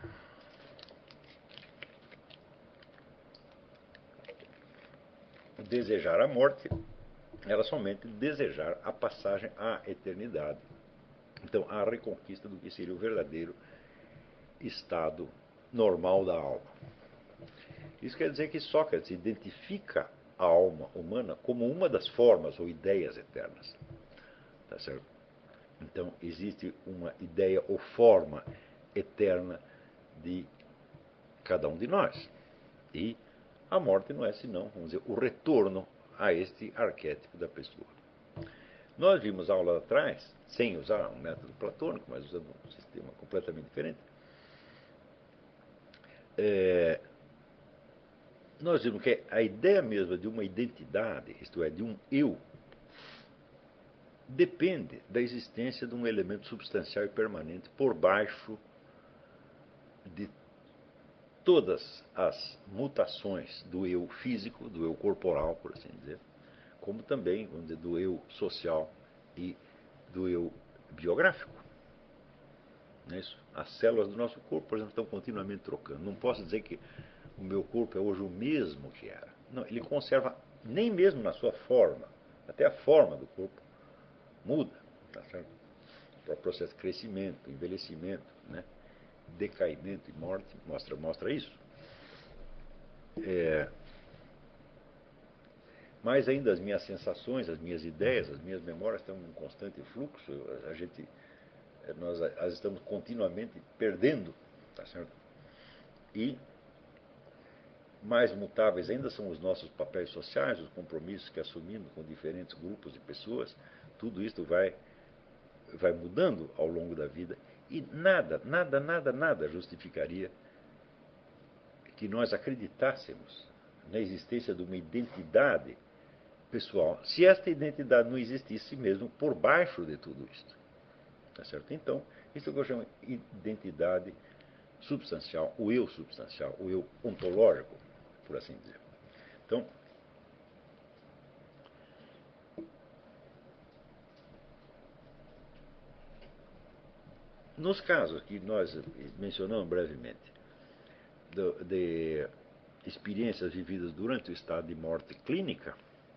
desejar a morte era somente desejar a passagem à eternidade. Então, a reconquista do que seria o verdadeiro estado normal da alma. Isso quer dizer que Sócrates identifica a alma humana como uma das formas ou ideias eternas. Tá certo? Então, existe uma ideia ou forma eterna de cada um de nós. E a morte não é senão, vamos dizer, o retorno a este arquétipo da pessoa. Nós vimos aula atrás, sem usar um método platônico, mas usando um sistema completamente diferente, nós vimos que a ideia mesma de uma identidade, isto é, de um eu, depende da existência de um elemento substancial e permanente por baixo de todas as mutações do eu físico, do eu corporal, por assim dizer, como também, vamos dizer, do eu social e do eu biográfico. Não é isso? As células do nosso corpo, por exemplo, estão continuamente trocando. Não posso dizer que o meu corpo é hoje o mesmo que era. Não, ele conserva, nem mesmo na sua forma, até a forma do corpo muda. Tá certo? Para o processo de crescimento, envelhecimento, né? Decaimento e morte, mostra isso. Mas ainda as minhas sensações, as minhas ideias, as minhas memórias estão em constante fluxo. Nós as estamos continuamente perdendo, tá certo? E mais mutáveis ainda são os nossos papéis sociais, os compromissos que assumimos com diferentes grupos de pessoas. Tudo isso vai mudando ao longo da vida. E nada justificaria que nós acreditássemos na existência de uma identidade pessoal, se esta identidade não existisse mesmo por baixo de tudo isso. Tá certo? Então, isso é o que eu chamo de identidade substancial, o eu ontológico, por assim dizer. Então, nos casos que nós mencionamos brevemente, de experiências vividas durante o estado de morte clínica,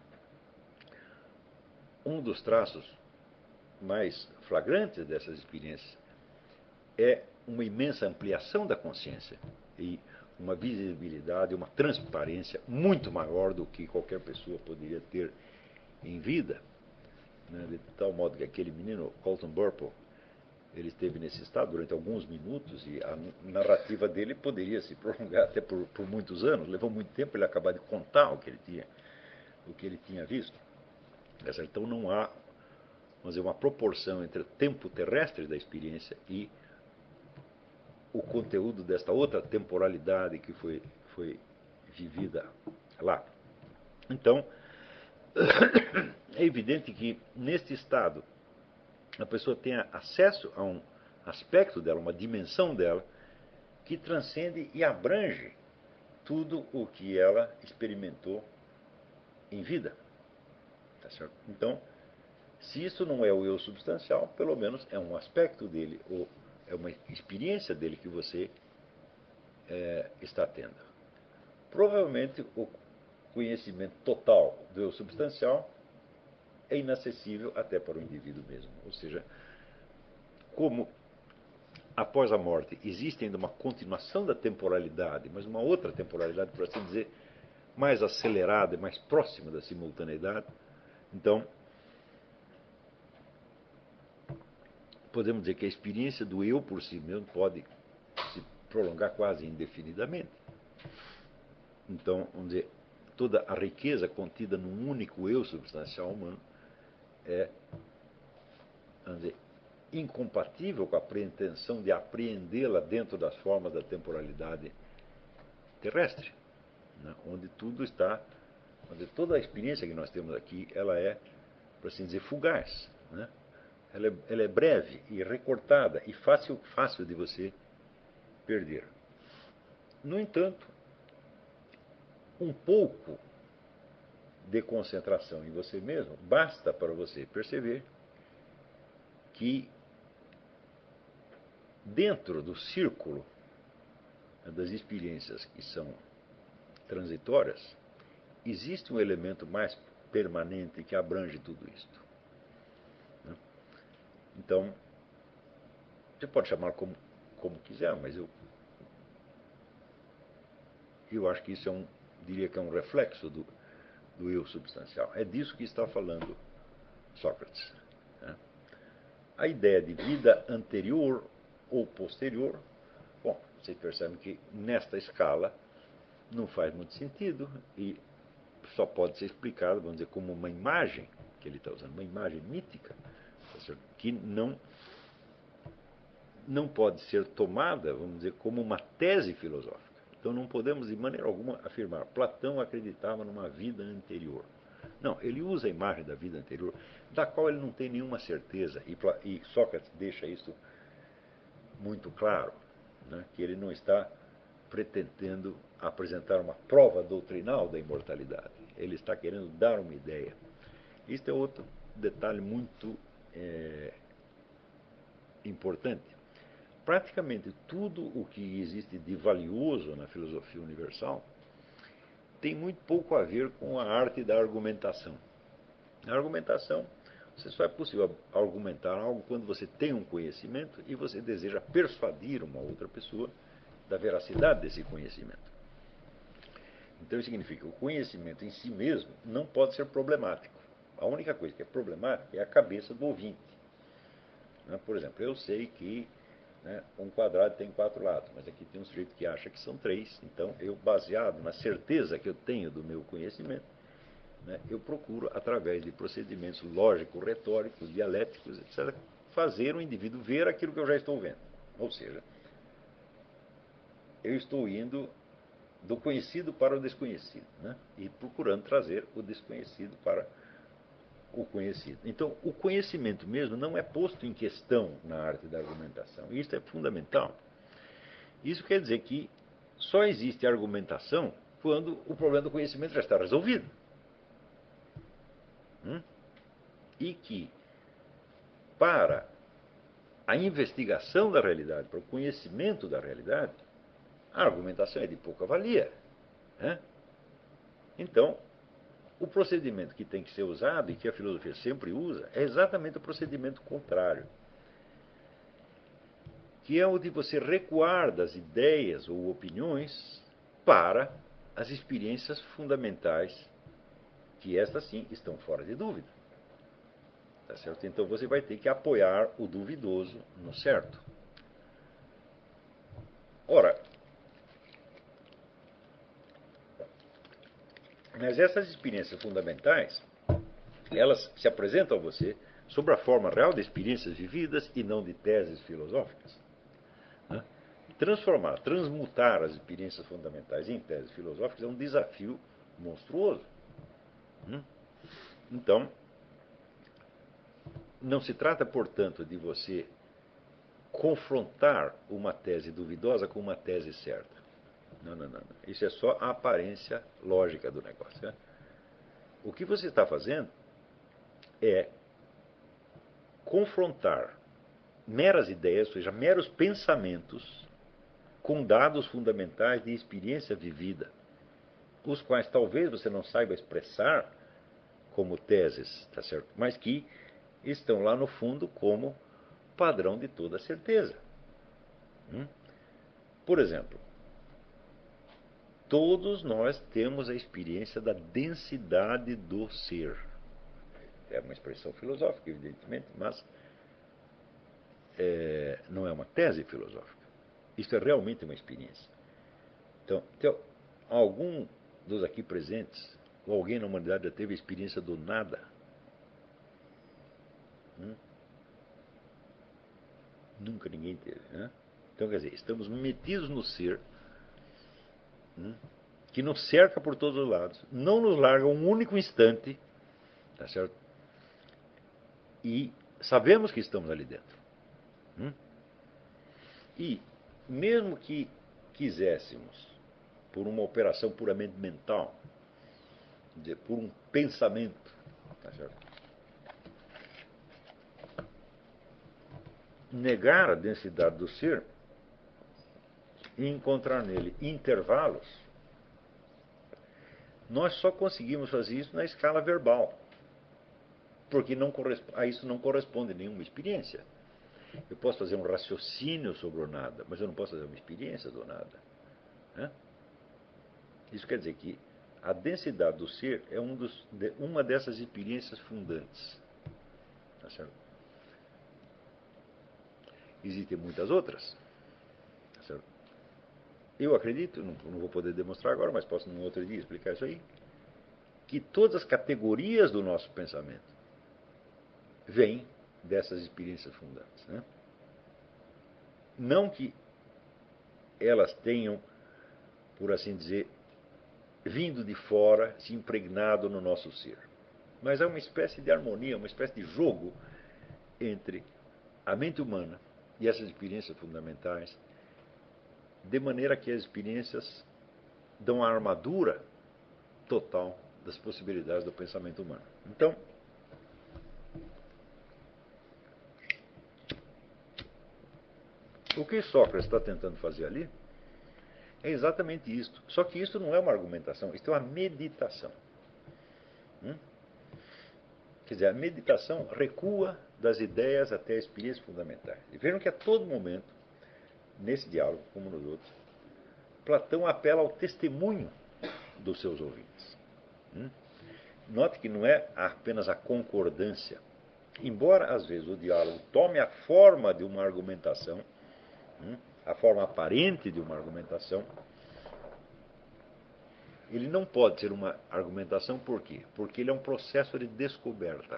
um dos traços mais flagrantes dessas experiências é uma imensa ampliação da consciência e uma visibilidade, uma transparência muito maior do que qualquer pessoa poderia ter em vida, né? De tal modo que aquele menino, Colton Burple, ele esteve nesse estado durante alguns minutos e a narrativa dele poderia se prolongar até por muitos anos. Levou muito tempo ele acabar de contar o que ele tinha visto. Então não há, vamos dizer, uma proporção entre o tempo terrestre da experiência e o conteúdo desta outra temporalidade que foi vivida lá. Então, é evidente que neste estado a pessoa tenha acesso a um aspecto dela, uma dimensão dela, que transcende e abrange tudo o que ela experimentou em vida. Tá certo? Então, se isso não é o eu substancial, pelo menos é um aspecto dele, ou é uma experiência dele que você está tendo. Provavelmente o conhecimento total do eu substancial é inacessível até para o indivíduo mesmo. Ou seja, como após a morte existe ainda uma continuação da temporalidade, mas uma outra temporalidade, por assim dizer, mais acelerada e mais próxima da simultaneidade, então podemos dizer que a experiência do eu por si mesmo pode se prolongar quase indefinidamente. Então, vamos dizer, toda a riqueza contida num único eu substancial humano é, vamos dizer, incompatível com a pretensão de apreendê-la dentro das formas da temporalidade terrestre, né? Onde tudo está, onde toda a experiência que nós temos aqui, ela é, por assim dizer, fugaz, né? Ela é breve e recortada e fácil de você perder. No entanto, um pouco de concentração em você mesmo basta para você perceber que dentro do círculo das experiências que são transitórias, existe um elemento mais permanente que abrange tudo isto, né? Então, você pode chamar como quiser, mas eu acho que isso diria que é um reflexo do eu substancial. É disso que está falando Sócrates, né? A ideia de vida anterior ou posterior, bom, vocês percebem que nesta escala não faz muito sentido e só pode ser explicado, vamos dizer, como uma imagem que ele está usando, uma imagem mítica, que não pode ser tomada, vamos dizer, como uma tese filosófica. Então não podemos de maneira alguma afirmar Platão acreditava numa vida anterior. Não, ele usa a imagem da vida anterior, da qual ele não tem nenhuma certeza, e Sócrates deixa isso muito claro, né, que ele não está pretendendo apresentar uma prova doutrinal da imortalidade. Ele está querendo dar uma ideia. Isto é outro detalhe muito importante. Praticamente tudo o que existe de valioso na filosofia universal tem muito pouco a ver com a arte da argumentação. Na argumentação, só é possível argumentar algo quando você tem um conhecimento e você deseja persuadir uma outra pessoa da veracidade desse conhecimento. Então, isso significa que o conhecimento em si mesmo não pode ser problemático. A única coisa que é problemática é a cabeça do ouvinte. Por exemplo, eu sei que, né, um quadrado tem 4 lados, mas aqui tem um sujeito que acha que são 3. Então, eu, baseado na certeza que eu tenho do meu conhecimento, né, eu procuro, através de procedimentos lógicos, retóricos, dialéticos, etc., fazer o indivíduo ver aquilo que eu já estou vendo. Ou seja, eu estou indo do conhecido para o desconhecido, né, e procurando trazer o desconhecido para o conhecido. Então, o conhecimento mesmo não é posto em questão na arte da argumentação. Isso é fundamental. Isso quer dizer que só existe argumentação quando o problema do conhecimento já está resolvido. E que, para a investigação da realidade, para o conhecimento da realidade, a argumentação é de pouca valia, né? Então, o procedimento que tem que ser usado e que a filosofia sempre usa é exatamente o procedimento contrário, que é o de você recuar das ideias ou opiniões para as experiências fundamentais, que estas sim estão fora de dúvida. Tá certo? Então você vai ter que apoiar o duvidoso no certo. Ora, mas essas experiências fundamentais, elas se apresentam a você sob a forma real de experiências vividas e não de teses filosóficas. Né? Transmutar as experiências fundamentais em teses filosóficas é um desafio monstruoso. Então, não se trata, portanto, de você confrontar uma tese duvidosa com uma tese certa. Não, não, não. Isso é só a aparência lógica do negócio. Né? O que você está fazendo é confrontar meras ideias, ou seja, meros pensamentos, com dados fundamentais de experiência vivida, os quais talvez você não saiba expressar como teses, tá certo? Mas que estão lá no fundo como padrão de toda certeza. Por exemplo, todos nós temos a experiência da densidade do ser. É uma expressão filosófica, evidentemente, mas não é uma tese filosófica. Isso é realmente uma experiência. Então, algum dos aqui presentes, ou alguém na humanidade já teve a experiência do nada? Nunca ninguém teve, né? Então, quer dizer, estamos metidos no ser, que nos cerca por todos os lados, não nos larga um único instante, tá certo? E sabemos que estamos ali dentro. E mesmo que quiséssemos, por uma operação puramente mental, por um pensamento, tá certo? Negar a densidade do ser e encontrar nele intervalos, nós só conseguimos fazer isso na escala verbal, porque a isso não corresponde nenhuma experiência. Eu posso fazer um raciocínio sobre o nada, mas eu não posso fazer uma experiência do nada. Né? Isso quer dizer que a densidade do ser é uma dessas experiências fundantes. Tá certo? Existem muitas outras. Tá certo? Eu acredito, não vou poder demonstrar agora, mas posso num outro dia explicar isso aí, que todas as categorias do nosso pensamento vêm dessas experiências fundantes. Né? Não que elas tenham, por assim dizer, vindo de fora, se impregnado no nosso ser. Mas é uma espécie de harmonia, uma espécie de jogo entre a mente humana e essas experiências fundamentais, de maneira que as experiências dão a armadura total das possibilidades do pensamento humano. Então, o que Sócrates está tentando fazer ali é exatamente isso. Só que isso não é uma argumentação, isso é uma meditação. Quer dizer, a meditação recua das ideias até as experiências fundamentais. E vejam que a todo momento, nesse diálogo, como nos outros, Platão apela ao testemunho dos seus ouvintes. Note que não é apenas a concordância. Embora, às vezes, o diálogo tome a forma de uma argumentação, a forma aparente de uma argumentação, ele não pode ser uma argumentação por quê? Porque ele é um processo de descoberta.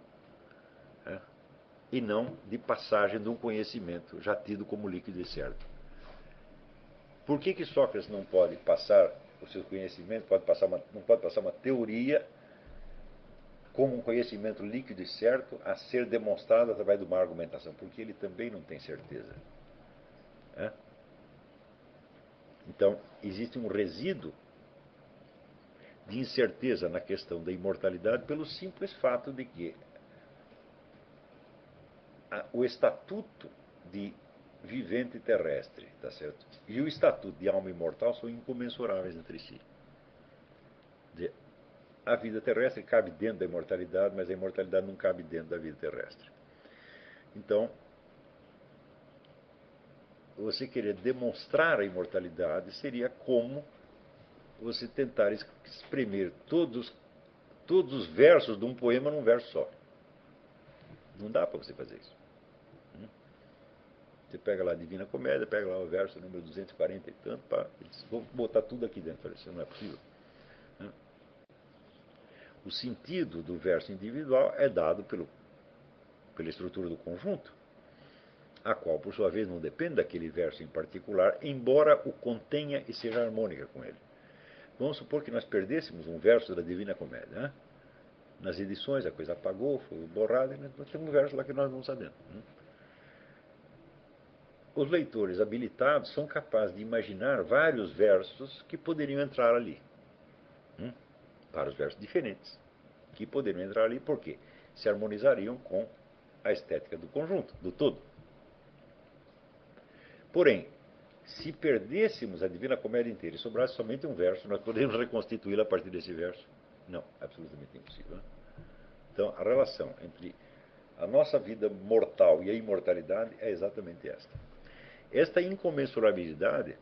E não de passagem de um conhecimento já tido como líquido e certo. Por que Sócrates não pode passar o seu conhecimento, não pode passar uma teoria como um conhecimento líquido e certo a ser demonstrado através de uma argumentação? Porque ele também não tem certeza. Então, existe um resíduo de incerteza na questão da imortalidade pelo simples fato de que o estatuto de vivente terrestre, tá certo? E o estatuto de alma imortal são incomensuráveis entre si. A vida terrestre cabe dentro da imortalidade, mas a imortalidade não cabe dentro da vida terrestre. Então, você querer demonstrar a imortalidade seria como você tentar exprimir todos os versos de um poema num verso só. Não dá para você fazer isso. Você pega lá a Divina Comédia, pega lá o verso número 240 e tanto, vou botar tudo aqui dentro. Isso não é possível. O sentido do verso individual é dado pela estrutura do conjunto, a qual, por sua vez, não depende daquele verso em particular, embora o contenha e seja harmônica com ele. Vamos supor que nós perdêssemos um verso da Divina Comédia. Né? Nas edições a coisa apagou, foi borrada, e nós temos um verso lá que nós não sabemos. Os leitores habilitados são capazes de imaginar vários versos que poderiam entrar ali. Vários versos diferentes que poderiam entrar ali, porque se harmonizariam com a estética do conjunto, do todo. Porém, se perdêssemos a Divina Comédia inteira e sobrasse somente um verso, nós poderíamos reconstituí-la a partir desse verso? Não, absolutamente impossível. Né? Então, a relação entre a nossa vida mortal e a imortalidade é exatamente esta. Esta incomensurabilidade,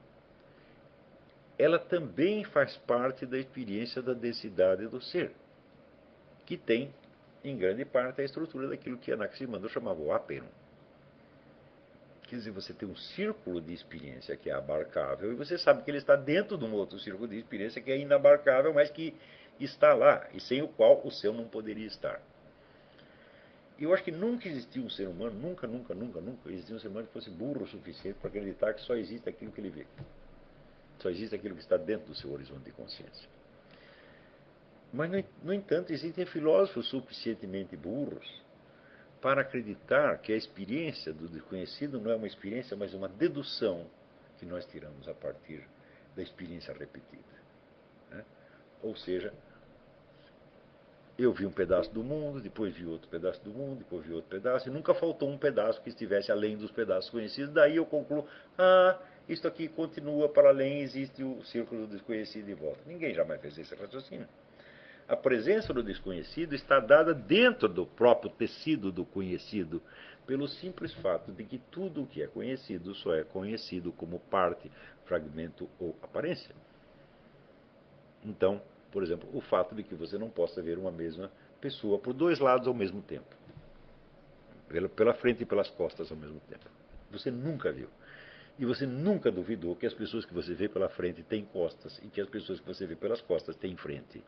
ela também faz parte da experiência da densidade do ser, que tem, em grande parte, a estrutura daquilo que Anaximandro chamava o aperum. Quer dizer, você tem um círculo de experiência que é abarcável e você sabe que ele está dentro de um outro círculo de experiência que é inabarcável, mas que está lá e sem o qual o seu não poderia estar. E eu acho que nunca existiu um ser humano, nunca existiu um ser humano que fosse burro o suficiente para acreditar que só existe aquilo que ele vê. Só existe aquilo que está dentro do seu horizonte de consciência. Mas, no entanto, existem filósofos suficientemente burros para acreditar que a experiência do desconhecido não é uma experiência, mas uma dedução que nós tiramos a partir da experiência repetida. Né? Ou seja, eu vi um pedaço do mundo, depois vi outro pedaço do mundo, depois vi outro pedaço, e nunca faltou um pedaço que estivesse além dos pedaços conhecidos. Daí eu concluo, isto aqui continua para além, existe o círculo do desconhecido de volta. Ninguém jamais fez esse raciocínio. A presença do desconhecido está dada dentro do próprio tecido do conhecido, pelo simples fato de que tudo o que é conhecido só é conhecido como parte, fragmento ou aparência. Então, por exemplo, o fato de que você não possa ver uma mesma pessoa por dois lados ao mesmo tempo, pela frente e pelas costas ao mesmo tempo. Você nunca viu. E você nunca duvidou que as pessoas que você vê pela frente têm costas e que as pessoas que você vê pelas costas têm frente.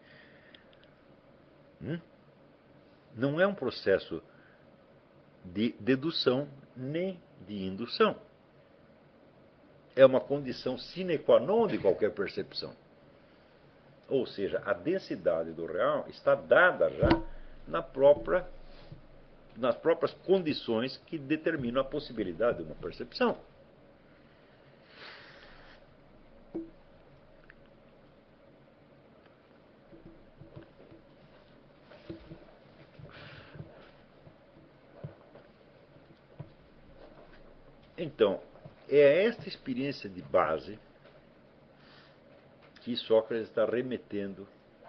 Não é um processo de dedução nem de indução. É uma condição sine qua non de qualquer percepção. Ou seja, a densidade do real está dada já nas próprias condições que determinam a possibilidade de uma percepção. Então, é esta experiência de base que Sócrates está remetendo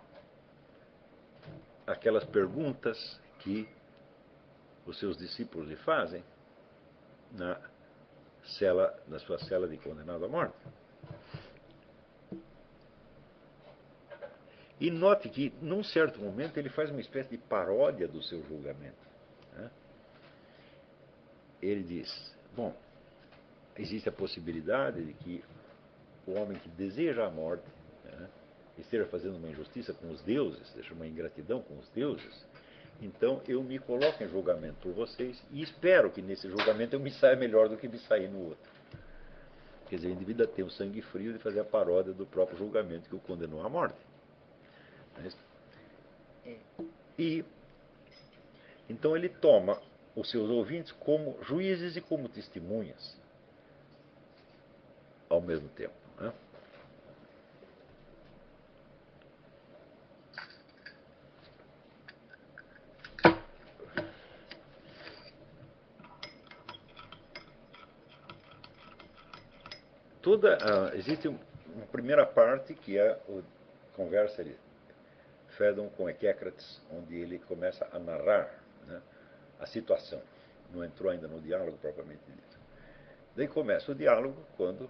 aquelas perguntas que os seus discípulos lhe fazem na sua cela de condenado à morte. E note que, num certo momento, ele faz uma espécie de paródia do seu julgamento. Né? Ele diz, bom, existe a possibilidade de que o homem que deseja a morte, né, esteja fazendo uma injustiça com os deuses, seja uma ingratidão com os deuses. Então eu me coloco em julgamento por vocês e espero que nesse julgamento eu me saia melhor do que me sair no outro. Quer dizer, o indivíduo tem o sangue frio de fazer a paródia do próprio julgamento que o condenou à morte. E então ele toma os seus ouvintes como juízes e como testemunhas ao mesmo tempo. Né? Existe uma primeira parte que é a conversa de Fédon com Equécrates, onde ele começa a narrar, né, a situação. Não entrou ainda no diálogo propriamente dito. Daí começa o diálogo quando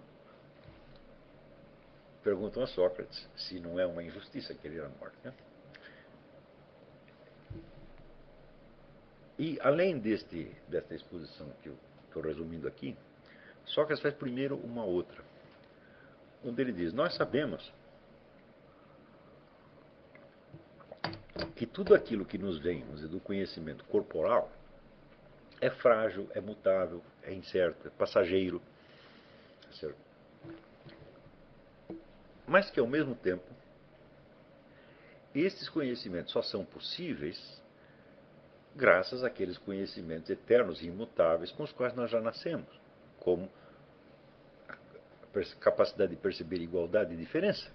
perguntam a Sócrates se não é uma injustiça querer a morte. Né? E além desta exposição que eu estou resumindo aqui, Sócrates faz primeiro uma outra, onde ele diz, nós sabemos que tudo aquilo que nos vem do conhecimento corporal é frágil, é mutável, é incerto, é passageiro. Certo? Mas que, ao mesmo tempo, estes conhecimentos só são possíveis graças àqueles conhecimentos eternos e imutáveis com os quais nós já nascemos, como a capacidade de perceber igualdade e diferença.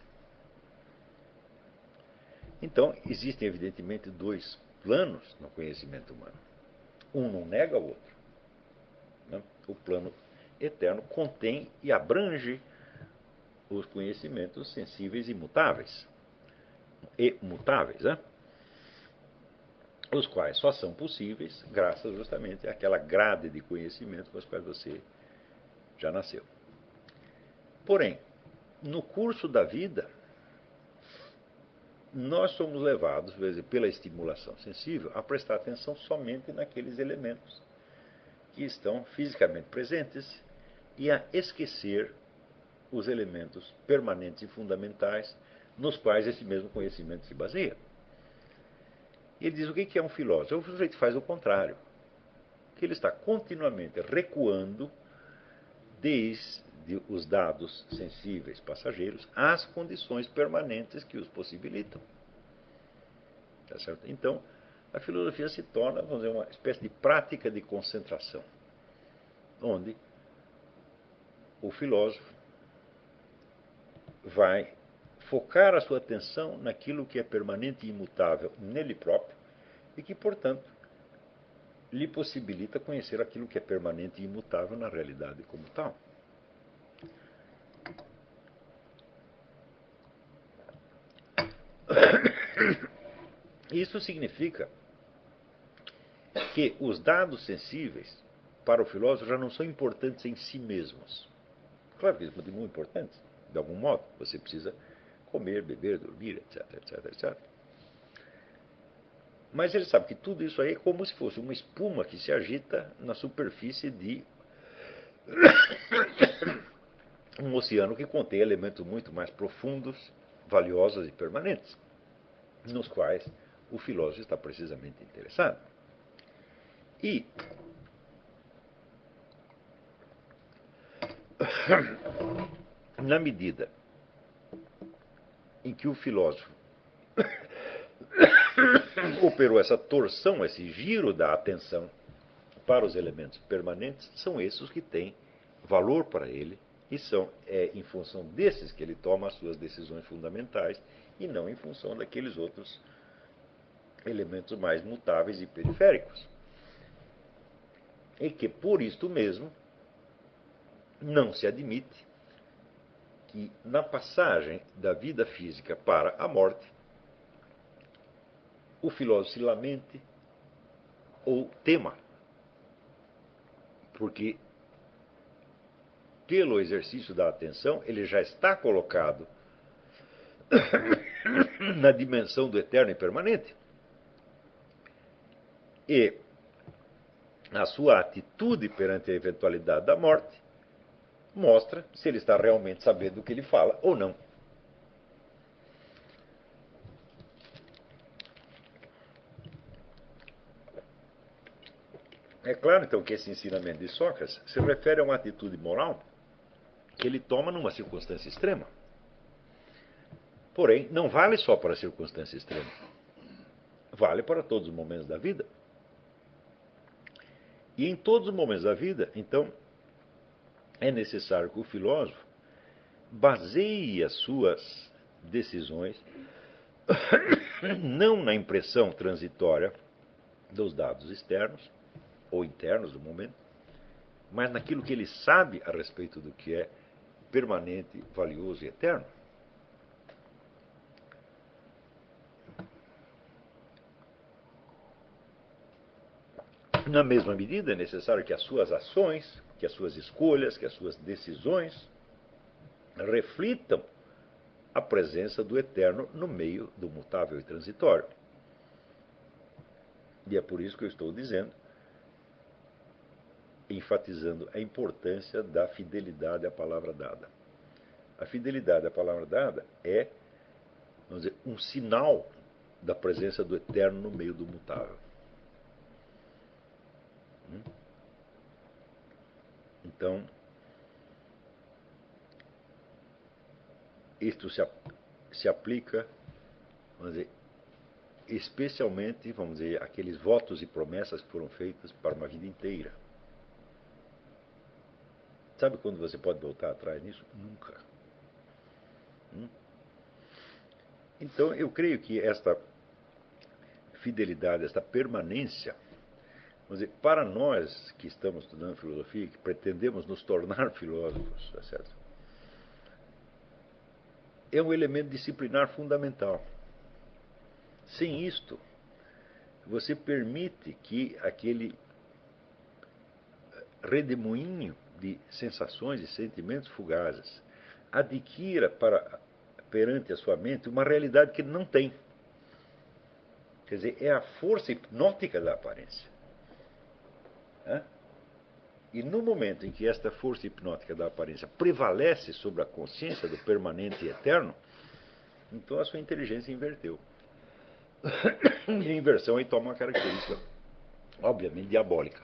Então, existem, evidentemente, dois planos no conhecimento humano. Um não nega o outro. Né? O plano eterno contém e abrange os conhecimentos sensíveis e mutáveis. E mutáveis. Né? os quais só são possíveis graças justamente àquela grade de conhecimento com os quais você já nasceu. Porém, no curso da vida, nós somos levados, pela estimulação sensível, a prestar atenção somente naqueles elementos que estão fisicamente presentes e a esquecer os elementos permanentes e fundamentais nos quais esse mesmo conhecimento se baseia. E ele diz: o que é um filósofo? O sujeito faz o contrário, que ele está continuamente recuando desde os dados sensíveis passageiros às condições permanentes que os possibilitam. Tá certo? Então, a filosofia se torna, vamos dizer, uma espécie de prática de concentração, onde o filósofo vai focar a sua atenção naquilo que é permanente e imutável nele próprio e que, portanto, lhe possibilita conhecer aquilo que é permanente e imutável na realidade como tal. Isso significa que os dados sensíveis para o filósofo já não são importantes em si mesmos. Claro que eles continuam importantes, de algum modo. Você precisa comer, beber, dormir, etc, etc, etc. Mas ele sabe que tudo isso aí é como se fosse uma espuma que se agita na superfície de um oceano que contém elementos muito mais profundos, valiosos e permanentes, nos quais o filósofo está precisamente interessado. E na medida em que o filósofo operou essa torção, esse giro da atenção para os elementos permanentes, são esses que têm valor para ele e são em função desses que ele toma as suas decisões fundamentais e não em função daqueles outros elementos mais mutáveis e periféricos. E que, por isto mesmo, não se admite que, na passagem da vida física para a morte, o filósofo se lamente ou tema, porque, pelo exercício da atenção, ele já está colocado na dimensão do eterno e permanente. E a sua atitude perante a eventualidade da morte mostra se ele está realmente sabendo do que ele fala ou não. É claro, então, que esse ensinamento de Sócrates se refere a uma atitude moral que ele toma numa circunstância extrema. Porém, não vale só para a circunstância extrema. Vale para todos os momentos da vida. E em todos os momentos da vida, então, é necessário que o filósofo baseie as suas decisões não na impressão transitória dos dados externos ou internos do momento, mas naquilo que ele sabe a respeito do que é permanente, valioso e eterno. Na mesma medida, é necessário que as suas ações, que as suas escolhas, que as suas decisões reflitam a presença do eterno no meio do mutável e transitório. E é por isso que eu estou dizendo, enfatizando a importância da fidelidade à palavra dada. A fidelidade à palavra dada é, vamos dizer, um sinal da presença do eterno no meio do mutável. Então, isto se aplica, vamos dizer, especialmente, vamos dizer, aqueles votos e promessas que foram feitas para uma vida inteira. Sabe quando você pode voltar atrás nisso? Nunca. Então, eu creio que esta fidelidade, esta permanência, vamos dizer, para nós que estamos estudando filosofia, que pretendemos nos tornar filósofos, tá certo? É um elemento disciplinar fundamental. Sem isto, você permite que aquele redemoinho de sensações e sentimentos fugazes adquira perante a sua mente uma realidade que ele não tem. Quer dizer, é a força hipnótica da aparência. E no momento em que esta força hipnótica da aparência prevalece sobre a consciência do permanente e eterno, então a sua inteligência inverteu. E a inversão aí toma uma característica, obviamente, diabólica.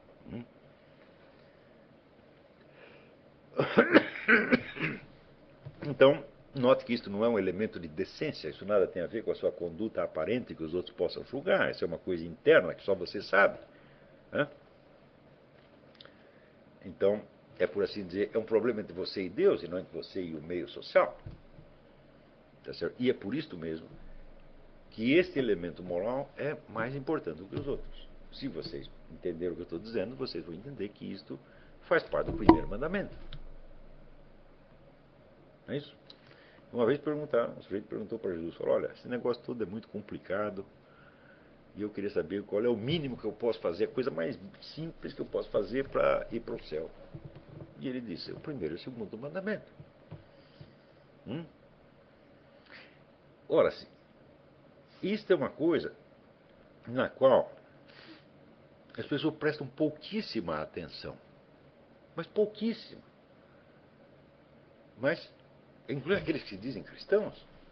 Então, note que isto não é um elemento de decência, isso nada tem a ver com a sua conduta aparente que os outros possam julgar, isso é uma coisa interna que só você sabe. Então, é por assim dizer, é um problema entre você e Deus e não entre você e o meio social. Tá certo? E é por isto mesmo que este elemento moral é mais importante do que os outros. Se vocês entenderam o que eu estou dizendo, vocês vão entender que isto faz parte do primeiro mandamento. Não é isso? Uma vez um sujeito perguntou para Jesus, falou, olha, esse negócio todo é muito complicado e eu queria saber qual é o mínimo que eu posso fazer, a coisa mais simples que eu posso fazer para ir para o céu. E ele disse, o primeiro e o segundo mandamento. Ora, isto é uma coisa na qual as pessoas prestam pouquíssima atenção. Mas pouquíssima. Mas, inclusive aqueles que se dizem cristãos.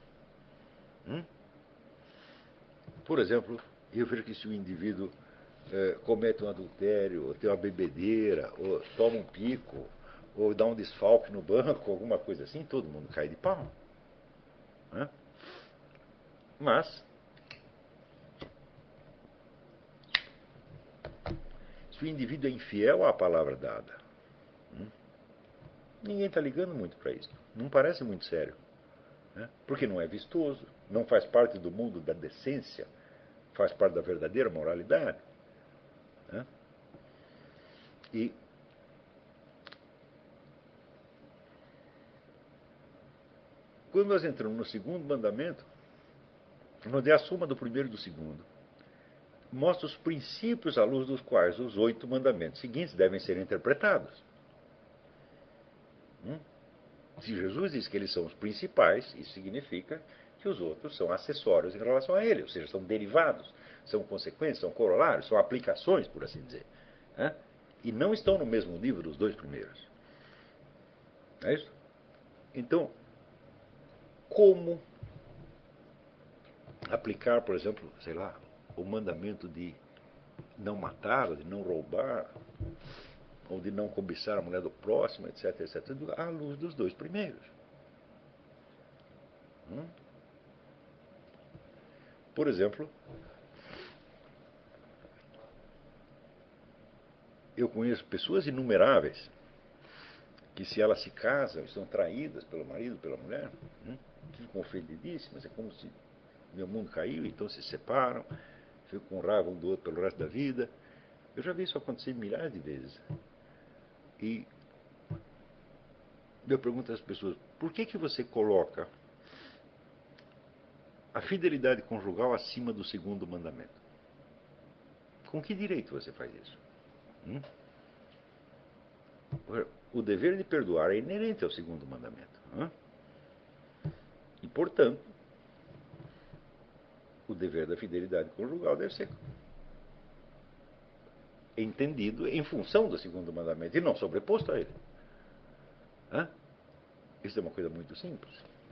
Por exemplo, eu vejo que se o indivíduo comete um adultério, ou tem uma bebedeira, ou toma um pico, ou dá um desfalque no banco, alguma coisa assim, todo mundo cai de pau. Mas, se o indivíduo é infiel à palavra dada, ninguém está ligando muito para isso. Não parece muito sério. Porque não é vistoso, não faz parte do mundo da decência, faz parte da verdadeira moralidade. E quando nós entramos no segundo mandamento, onde é a soma do primeiro e do segundo, mostra os princípios à luz dos quais os 8 mandamentos seguintes devem ser interpretados. Se Jesus diz que eles são os principais, isso significa que os outros são acessórios em relação a ele, ou seja, são derivados, são consequências, são corolários, são aplicações, por assim dizer. E não estão no mesmo nível dos 2 primeiros. É isso? Então, como aplicar, por exemplo, sei lá, o mandamento de não matar, ou de não roubar, ou de não cobiçar a mulher do próximo, etc, etc, à luz dos 2 primeiros. Por exemplo, eu conheço pessoas inumeráveis que, se elas se casam, estão traídas pelo marido, pela mulher, ficam ofendidíssimas, é como se meu mundo caiu, então se separam, ficam com raiva um do outro pelo resto da vida. Eu já vi isso acontecer milhares de vezes. E eu pergunto às pessoas, por que você coloca a fidelidade conjugal acima do segundo mandamento? Com que direito você faz isso? O dever de perdoar é inerente ao segundo mandamento. E, portanto, o dever da fidelidade conjugal deve ser entendido em função do segundo mandamento e não sobreposto a ele. Isso é uma coisa muito simples.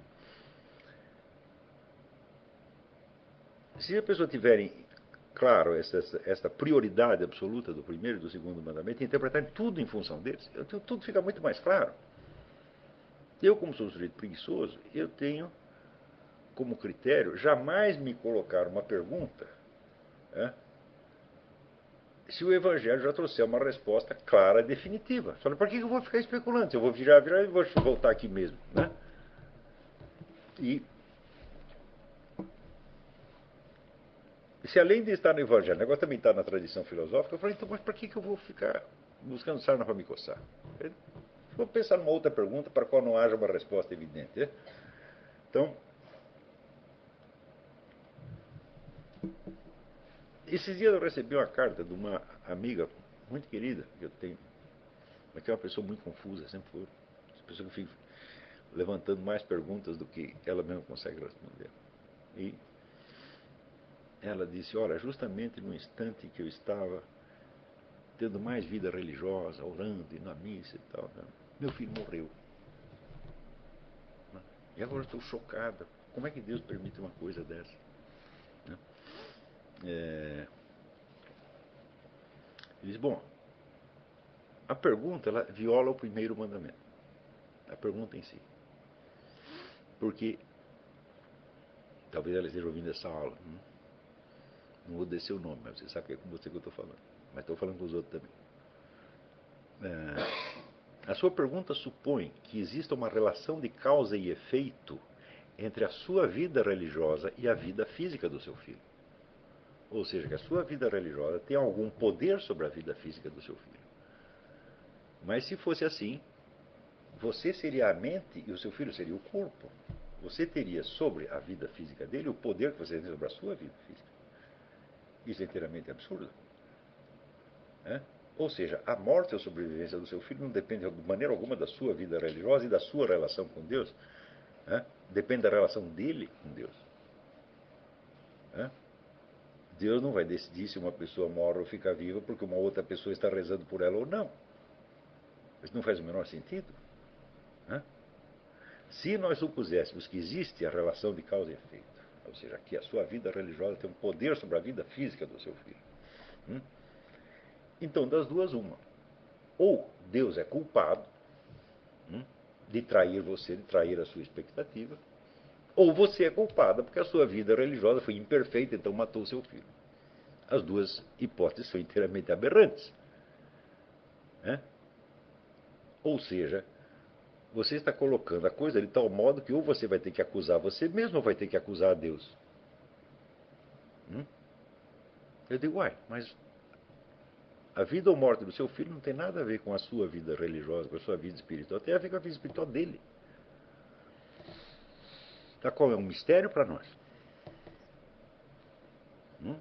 Se a pessoa tiver claro esta prioridade absoluta do primeiro e do segundo mandamento, e interpretar tudo em função deles, tudo fica muito mais claro. Eu, como sou um sujeito preguiçoso, eu tenho como critério jamais me colocar uma pergunta se o Evangelho já trouxer uma resposta clara e definitiva. Fala, por que eu vou ficar especulando? Se eu vou virar e vou voltar aqui mesmo. E se além de estar no Evangelho, o negócio também está na tradição filosófica, eu falei, então, mas por que eu vou ficar buscando sarna para me coçar? Vou pensar numa outra pergunta para a qual não haja uma resposta evidente. Então, Esses dias eu recebi uma carta de uma amiga muito querida que eu tenho, mas que é uma pessoa muito confusa, sempre foi. Uma pessoa que fica levantando mais perguntas do que ela mesma consegue responder. E ela disse, olha, justamente no instante que eu estava tendo mais vida religiosa, orando e na missa e tal, né, meu filho morreu. Né? E agora estou chocada. Como é que Deus permite uma coisa dessa? Né? É... Ele diz, bom, a pergunta ela viola o primeiro mandamento. A pergunta em si. Porque, talvez ela esteja ouvindo essa aula, não vou dizer seu nome, mas você sabe que é com você que eu estou falando. Mas estou falando com os outros também. A sua pergunta supõe que exista uma relação de causa e efeito entre a sua vida religiosa e a vida física do seu filho. Ou seja, que a sua vida religiosa tem algum poder sobre a vida física do seu filho. Mas se fosse assim, você seria a mente e o seu filho seria o corpo. Você teria sobre a vida física dele o poder que você tem sobre a sua vida física. Isso é inteiramente absurdo. Né? Ou seja, a morte ou sobrevivência do seu filho não depende de maneira alguma da sua vida religiosa e da sua relação com Deus. Né? Depende da relação dele com Deus. Né? Deus não vai decidir se uma pessoa morre ou fica viva porque uma outra pessoa está rezando por ela ou não. Isso não faz o menor sentido. Né? Se nós supuséssemos que existe a relação de causa e efeito, ou seja, que a sua vida religiosa tem um poder sobre a vida física do seu filho, então das duas uma. Ou Deus é culpado de trair você, de trair a sua expectativa, ou você é culpada porque a sua vida religiosa foi imperfeita, então matou seu filho. As duas hipóteses são inteiramente aberrantes. Né? Ou seja, você está colocando a coisa de tal modo que ou você vai ter que acusar você mesmo ou vai ter que acusar a Deus. Eu digo, uai, mas a vida ou morte do seu filho não tem nada a ver com a sua vida religiosa, com a sua vida espiritual, tem a ver com a vida espiritual dele. Tá, qual é um mistério para nós? Hum?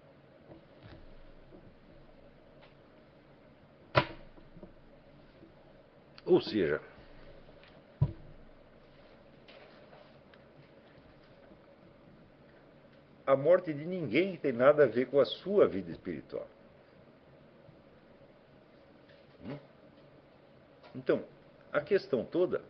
Ou seja, a morte de ninguém tem nada a ver com a sua vida espiritual. Então, a questão toda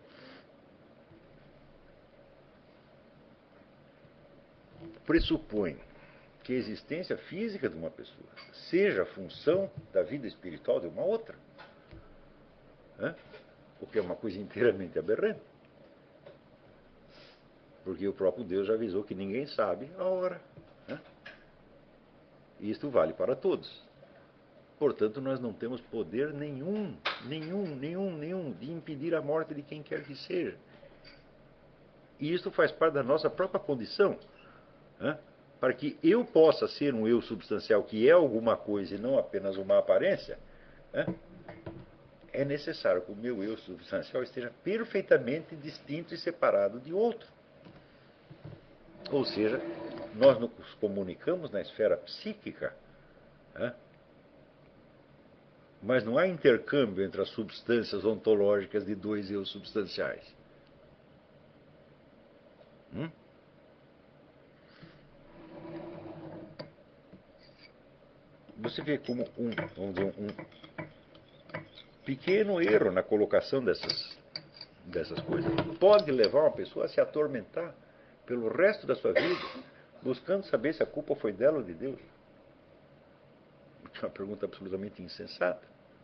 pressupõe que a existência física de uma pessoa seja função da vida espiritual de uma outra. Né? O que é uma coisa inteiramente aberrante. Porque o próprio Deus já avisou que ninguém sabe a hora. Né? E isto vale para todos. Portanto, nós não temos poder nenhum de impedir a morte de quem quer que seja. E isso faz parte da nossa própria condição. Né? Para que eu possa ser um eu substancial que é alguma coisa e não apenas uma aparência, né? É necessário que o meu eu substancial esteja perfeitamente distinto e separado de outro. Ou seja, nós nos comunicamos na esfera psíquica, né? Mas não há intercâmbio entre as substâncias ontológicas de dois eu substanciais. Você vê como vamos dizer, um pequeno erro na colocação dessas coisas pode levar uma pessoa a se atormentar pelo resto da sua vida, buscando saber se a culpa foi dela ou de Deus. É uma pergunta absolutamente insensata.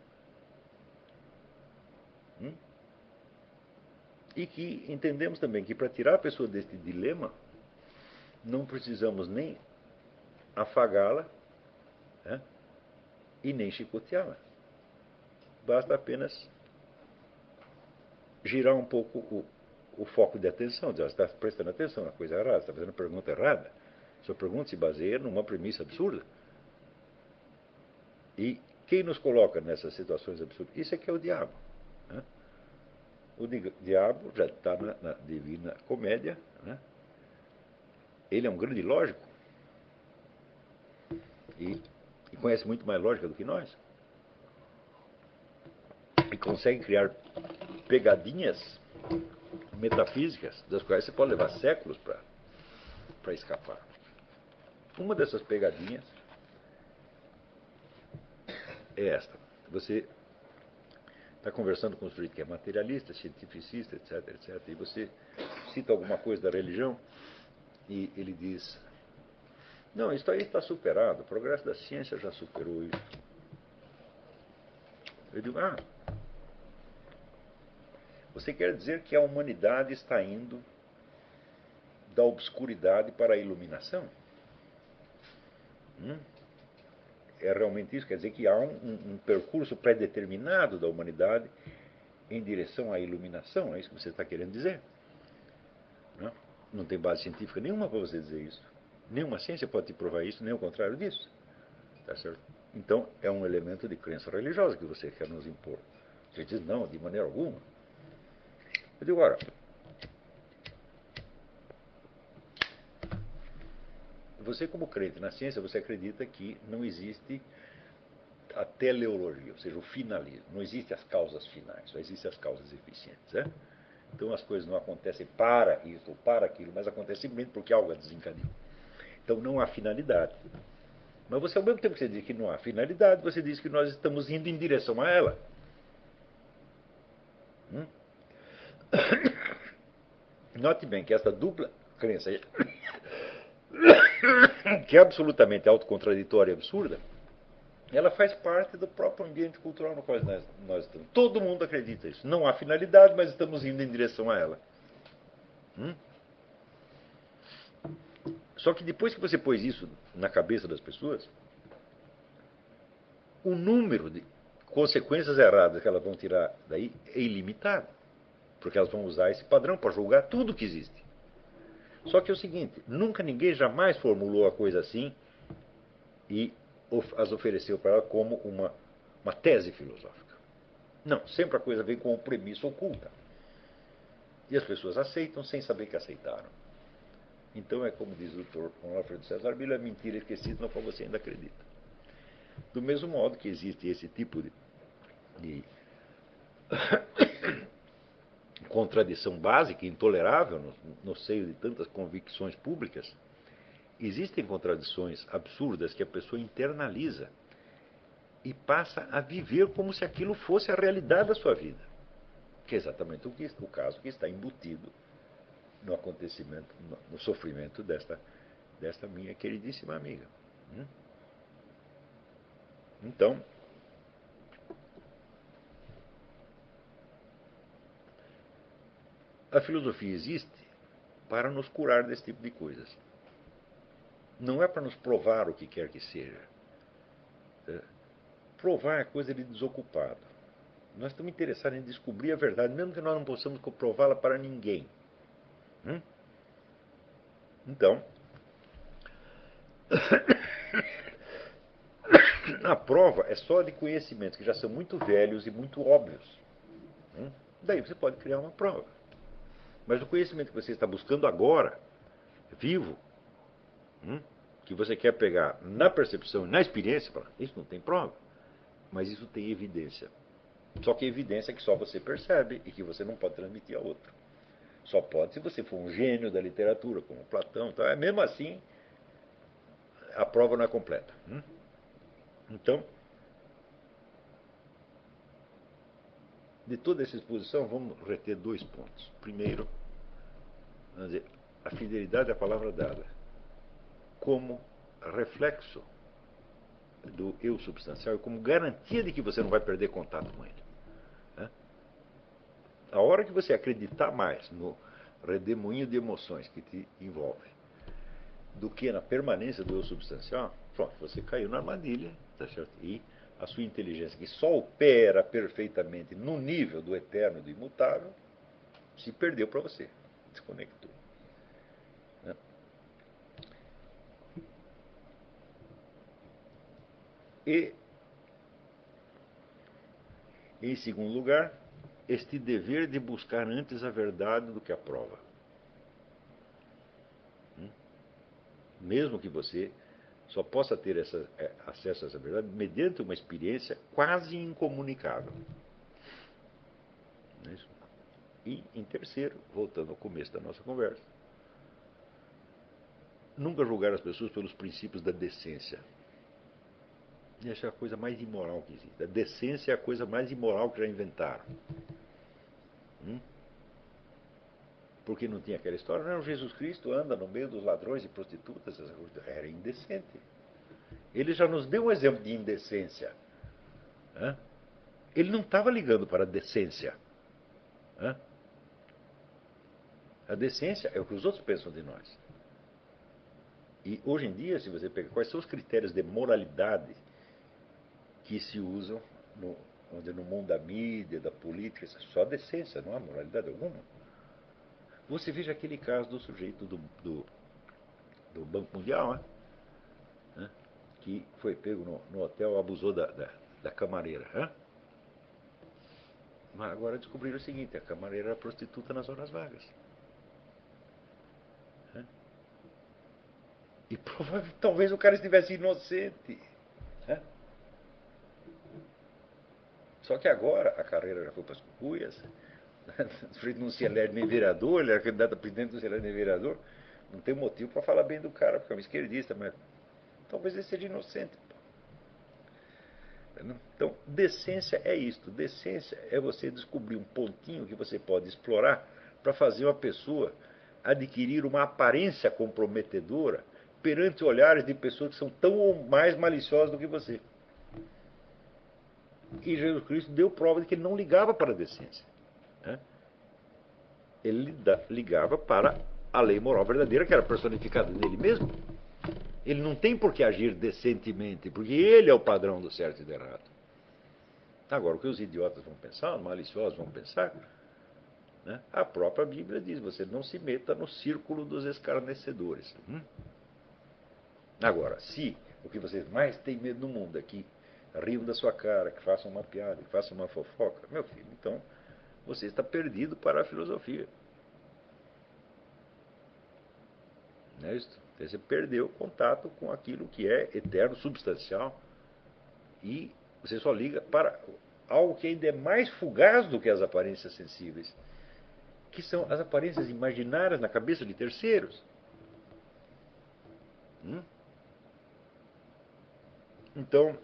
E que entendemos também que para tirar a pessoa deste dilema, não precisamos nem afagá-la, né, e nem chicoteá-la. Basta apenas girar um pouco o foco de atenção. Dizer, você está prestando atenção na coisa errada, está fazendo a pergunta errada. Sua pergunta se baseia numa premissa absurda. E quem nos coloca nessas situações absurdas? Isso é que é o diabo. Né? O diabo já está na Divina Comédia. Né? Ele é um grande lógico. e conhece muito mais lógica do que nós. E consegue criar pegadinhas metafísicas, das quais você pode levar séculos para escapar. Uma dessas pegadinhas é esta. Você está conversando com um sujeito que é materialista, cientificista, etc, etc, e você cita alguma coisa da religião e ele diz: não, isso aí está superado, o progresso da ciência já superou isso. Eu digo: ah, você quer dizer que a humanidade está indo da obscuridade para a iluminação? É realmente isso? Quer dizer que há um percurso pré-determinado da humanidade em direção à iluminação? É isso que você está querendo dizer? Não, não tem base científica nenhuma para você dizer isso. Nenhuma ciência pode te provar isso, nem o contrário disso. Tá certo? Então, é um elemento de crença religiosa que você quer nos impor. Você diz: não, de maneira alguma. Eu digo: ora, você como crente na ciência, você acredita que não existe a teleologia, ou seja, o finalismo. Não existem as causas finais, só existem as causas eficientes. Né? Então as coisas não acontecem para isso ou para aquilo, mas acontecem simplesmente porque algo a desencadeou. Então não há finalidade. Mas você, ao mesmo tempo que você diz que não há finalidade, você diz que nós estamos indo em direção a ela. Note bem que esta dupla crença, que é absolutamente autocontraditória e absurda, ela faz parte do próprio ambiente cultural no qual nós estamos. Todo mundo acredita nisso. Não há finalidade, mas estamos indo em direção a ela. Só que depois que você pôs isso na cabeça das pessoas, o número de consequências erradas que elas vão tirar daí é ilimitado. Porque elas vão usar esse padrão para julgar tudo que existe. Só que é o seguinte: nunca ninguém jamais formulou a coisa assim e as ofereceu para ela como uma tese filosófica. Não, sempre a coisa vem com uma premissa oculta. E as pessoas aceitam sem saber que aceitaram. Então é como diz o Dr. Alfredo César Miller: mentira esquecida na qual você ainda acredita. Do mesmo modo que existe esse tipo de contradição básica, intolerável no seio de tantas convicções públicas, existem contradições absurdas que a pessoa internaliza e passa a viver como se aquilo fosse a realidade da sua vida. Que é exatamente o caso que está embutido no acontecimento, no sofrimento desta minha queridíssima amiga. Então, a filosofia existe para nos curar desse tipo de coisas. Não é para nos provar o que quer que seja. Provar é coisa de desocupado. Nós estamos interessados em descobrir a verdade, mesmo que nós não possamos comprová-la para ninguém. Então, a prova é só de conhecimentos que já são muito velhos e muito óbvios. Daí você pode criar uma prova. Mas o conhecimento que você está buscando agora, vivo, que você quer pegar na percepção, na experiência, isso não tem prova, mas isso tem evidência. Só que evidência que só você percebe e que você não pode transmitir a outro. Só pode se você for um gênio da literatura, como Platão. Então, mesmo assim, a prova não é completa. Então, de toda essa exposição, vamos reter 2 pontos. Primeiro, vamos dizer, a fidelidade à palavra dada, como reflexo do eu substancial e como garantia de que você não vai perder contato com ele. A hora que você acreditar mais no redemoinho de emoções que te envolve do que na permanência do eu substancial, pronto, você caiu na armadilha, tá certo? E a sua inteligência, que só opera perfeitamente no nível do eterno e do imutável, se perdeu para você, desconectou. E, em segundo lugar, este dever de buscar antes a verdade do que a prova. Mesmo que você só possa ter acesso a essa verdade mediante uma experiência quase incomunicável. Não é isso? E, em terceiro, voltando ao começo da nossa conversa, nunca julgar as pessoas pelos princípios da decência. E essa é a coisa mais imoral que existe. A decência é a coisa mais imoral que já inventaram. Porque não tinha aquela história, não, Jesus Cristo anda no meio dos ladrões e prostitutas, era indecente. Ele já nos deu um exemplo de indecência. Ele não estava ligando para a decência. A decência é o que os outros pensam de nós. E hoje em dia, se você pega quais são os critérios de moralidade que se usam no mundo da mídia, da política, só a decência, não há moralidade alguma. Você veja aquele caso do sujeito do Banco Mundial, que foi pego no hotel, abusou da camareira. Mas agora descobriram o seguinte, a camareira era prostituta nas horas vagas. E provavelmente, talvez o cara estivesse inocente. Só que agora a carreira já foi para as cucuias. O sujeito não se elege nem vereador, ele era candidato a presidente, não se elege nem vereador. Não tem motivo para falar bem do cara, porque é um esquerdista, mas talvez ele seja inocente. Então, decência é isto. Decência é você descobrir um pontinho que você pode explorar para fazer uma pessoa adquirir uma aparência comprometedora perante olhares de pessoas que são tão ou mais maliciosas do que você. E Jesus Cristo deu prova de que ele não ligava para a decência. Ele ligava para a lei moral verdadeira, que era personificada nele mesmo. Ele não tem por que agir decentemente, porque ele é o padrão do certo e do errado. Agora, o que os idiotas vão pensar, os maliciosos vão pensar, a própria Bíblia diz, você não se meta no círculo dos escarnecedores. Agora, se o que vocês mais têm medo no mundo é que riam da sua cara, que façam uma piada, que façam uma fofoca, meu filho, então você está perdido para a filosofia. Não é isso? Você perdeu o contato com aquilo que é eterno, substancial, e você só liga para algo que ainda é mais fugaz do que as aparências sensíveis, que são as aparências imaginárias na cabeça de terceiros. Então,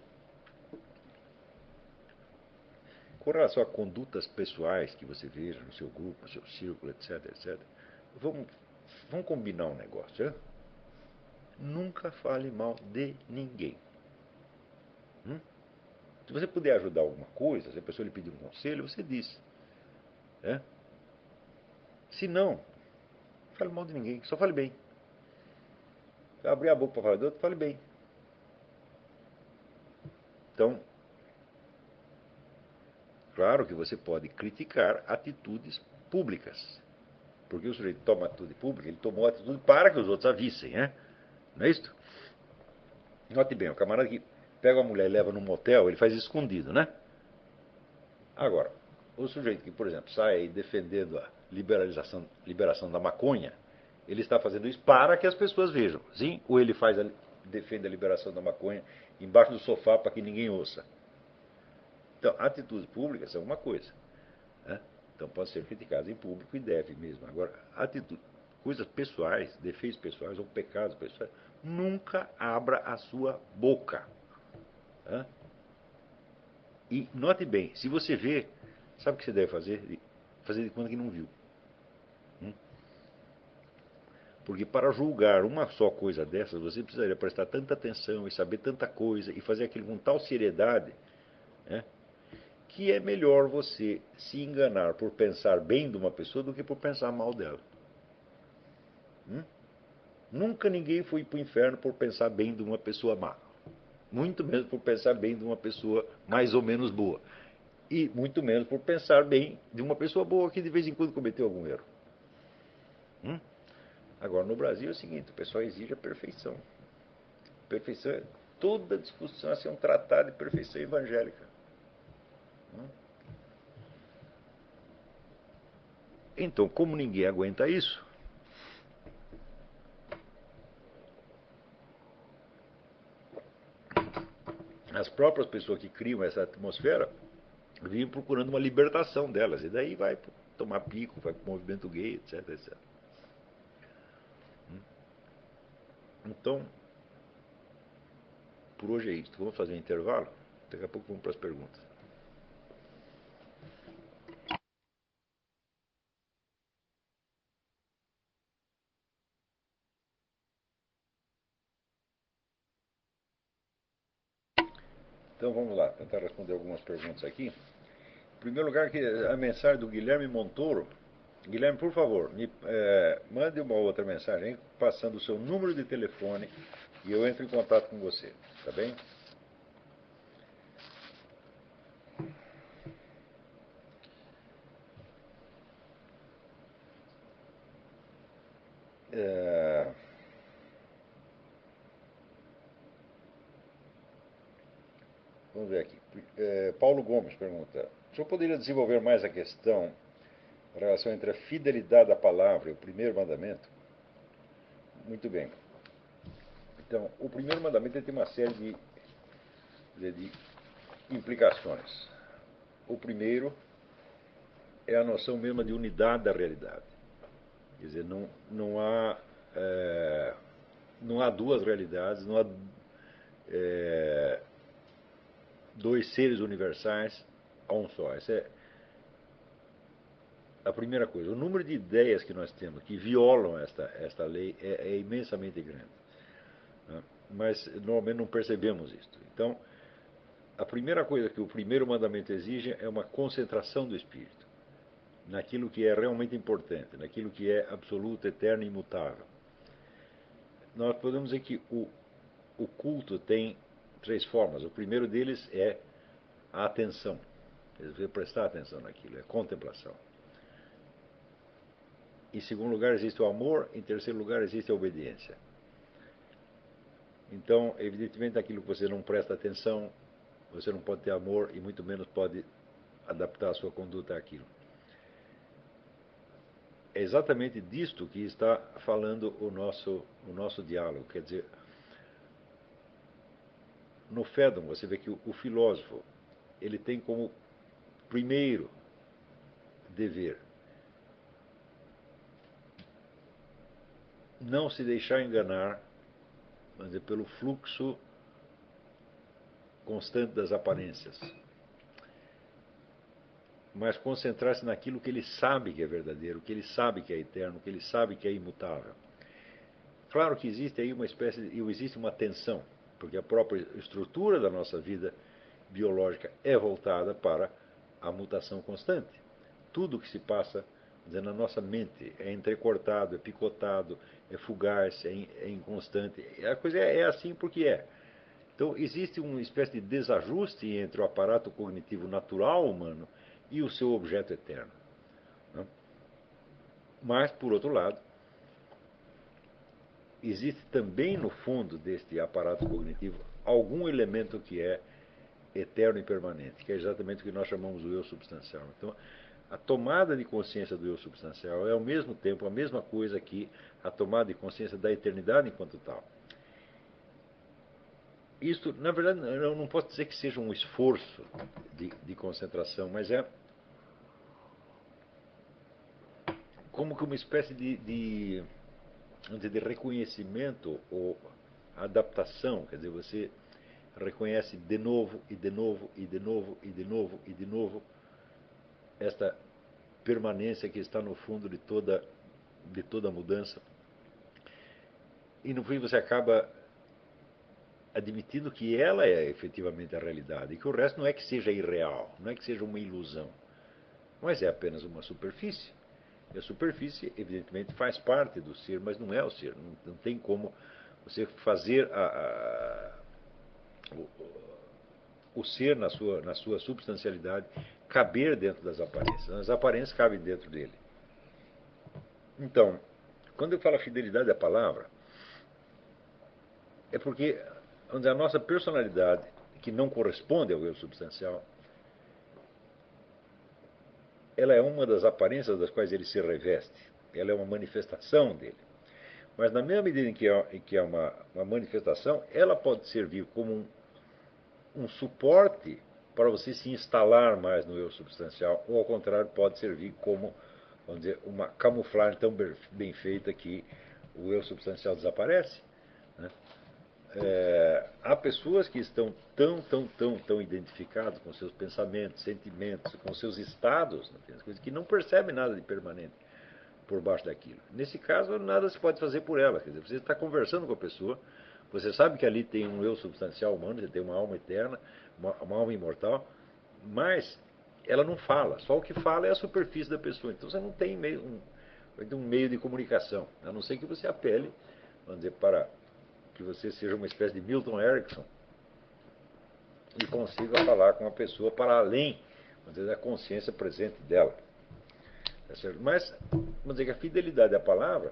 com relação a condutas pessoais que você veja no seu grupo, no seu círculo, etc, etc, vamos combinar um negócio. Nunca fale mal de ninguém. Se você puder ajudar alguma coisa, se a pessoa lhe pedir um conselho, você diz. Se não, não fale mal de ninguém, só fale bem. Abrir a boca para falar do outro, fale bem. Então, claro que você pode criticar atitudes públicas. Porque o sujeito toma atitude pública, ele tomou atitude para que os outros avissem, não é isso? Note bem, o camarada que pega uma mulher e leva num motel, ele faz isso escondido, né? Agora, o sujeito que, por exemplo, sai aí defendendo a liberação da maconha, ele está fazendo isso para que as pessoas vejam, sim? Ou ele defende a liberação da maconha embaixo do sofá para que ninguém ouça? Então, atitudes públicas são uma coisa. Então, pode ser criticado em público e deve mesmo. Agora, coisas pessoais, defeitos pessoais ou pecados pessoais, nunca abra a sua boca. E note bem, se você vê, sabe o que você deve fazer? Fazer de conta que não viu. Porque para julgar uma só coisa dessas, você precisaria prestar tanta atenção e saber tanta coisa e fazer aquilo com tal seriedade, que é melhor você se enganar por pensar bem de uma pessoa do que por pensar mal dela. Nunca ninguém foi para o inferno por pensar bem de uma pessoa má. Muito menos por pensar bem de uma pessoa mais ou menos boa. E muito menos por pensar bem de uma pessoa boa que de vez em quando cometeu algum erro. Agora, no Brasil é o seguinte, o pessoal exige a perfeição. Perfeição, toda discussão é um tratado de perfeição evangélica. Então, como ninguém aguenta isso, as próprias pessoas que criam essa atmosfera vivem procurando uma libertação delas. E daí vai tomar pico, vai para o movimento gay, etc, etc. Então, por hoje é isso. Vamos fazer um intervalo? Daqui a pouco vamos para as perguntas. Então vamos lá, tentar responder algumas perguntas aqui. Em primeiro lugar, a mensagem do Guilherme Montoro. Guilherme, por favor, mande uma outra mensagem passando o seu número de telefone e eu entro em contato com você, tá bem? É, vamos ver aqui. Paulo Gomes pergunta: o senhor poderia desenvolver mais a questão, a relação entre a fidelidade à palavra e o primeiro mandamento? Muito bem. Então, o primeiro mandamento tem uma série de implicações. O primeiro é a noção mesma de unidade da realidade. Quer dizer, não há duas realidades, não há é, dois seres universais, há um só. Essa é a primeira coisa. O número de ideias que nós temos que violam esta lei é imensamente grande. Né? Mas normalmente não percebemos isso. Então, a primeira coisa que o primeiro mandamento exige é uma concentração do espírito naquilo que é realmente importante, naquilo que é absoluto, eterno e imutável. Nós podemos dizer que o culto tem três formas. O primeiro deles é a atenção. Você prestar atenção naquilo, é contemplação. Em segundo lugar, existe o amor. Em terceiro lugar, existe a obediência. Então, evidentemente, naquilo que você não presta atenção, você não pode ter amor e muito menos pode adaptar a sua conduta àquilo. É exatamente disto que está falando o nosso diálogo. Quer dizer, no Fédon, você vê que o filósofo ele tem como primeiro dever não se deixar enganar, vamos dizer, pelo fluxo constante das aparências, mas concentrar-se naquilo que ele sabe que é verdadeiro, que ele sabe que é eterno, que ele sabe que é imutável. Claro que existe aí existe uma tensão, porque a própria estrutura da nossa vida biológica é voltada para a mutação constante. Tudo que se passa na nossa mente é entrecortado, é picotado, é fugaz, é inconstante. A coisa é assim porque é. Então, existe uma espécie de desajuste entre o aparato cognitivo natural humano e o seu objeto eterno. Né? Mas, por outro lado, existe também no fundo deste aparato cognitivo algum elemento que é eterno e permanente, que é exatamente o que nós chamamos do eu substancial. Então, a tomada de consciência do eu substancial é ao mesmo tempo a mesma coisa que a tomada de consciência da eternidade enquanto tal. Isto, na verdade, eu não posso dizer que seja um esforço de concentração, mas é como que uma espécie de reconhecimento ou adaptação, quer dizer, você reconhece de novo e de novo e de novo e de novo e de novo esta permanência que está no fundo de toda mudança. E no fim você acaba admitindo que ela é efetivamente a realidade e que o resto não é que seja irreal, não é que seja uma ilusão, mas é apenas uma superfície. E a superfície, evidentemente, faz parte do ser, mas não é o ser. Não tem como você fazer o ser na sua substancialidade caber dentro das aparências. As aparências cabem dentro dele. Então, quando eu falo fidelidade à palavra, é porque a nossa personalidade, que não corresponde ao eu substancial, ela é uma das aparências das quais ele se reveste. Ela é uma manifestação dele. Mas na mesma medida em que é uma manifestação, ela pode servir como um suporte para você se instalar mais no eu substancial, ou ao contrário, pode servir como, vamos dizer, uma camuflagem tão bem feita que o eu substancial desaparece. Né? Há pessoas que estão tão identificadas com seus pensamentos, sentimentos, com seus estados, que não percebem nada de permanente por baixo daquilo. Nesse caso, nada se pode fazer por ela. Quer dizer, você está conversando com a pessoa, você sabe que ali tem um eu substancial humano, você tem uma alma eterna, uma alma imortal, mas ela não fala. Só o que fala é a superfície da pessoa. Então você não tem um meio de comunicação, a não ser que você apele, vamos dizer, para que você seja uma espécie de Milton Erickson e consiga falar com a pessoa para além, vamos dizer, da consciência presente dela. Tá certo? Mas, vamos dizer que a fidelidade à palavra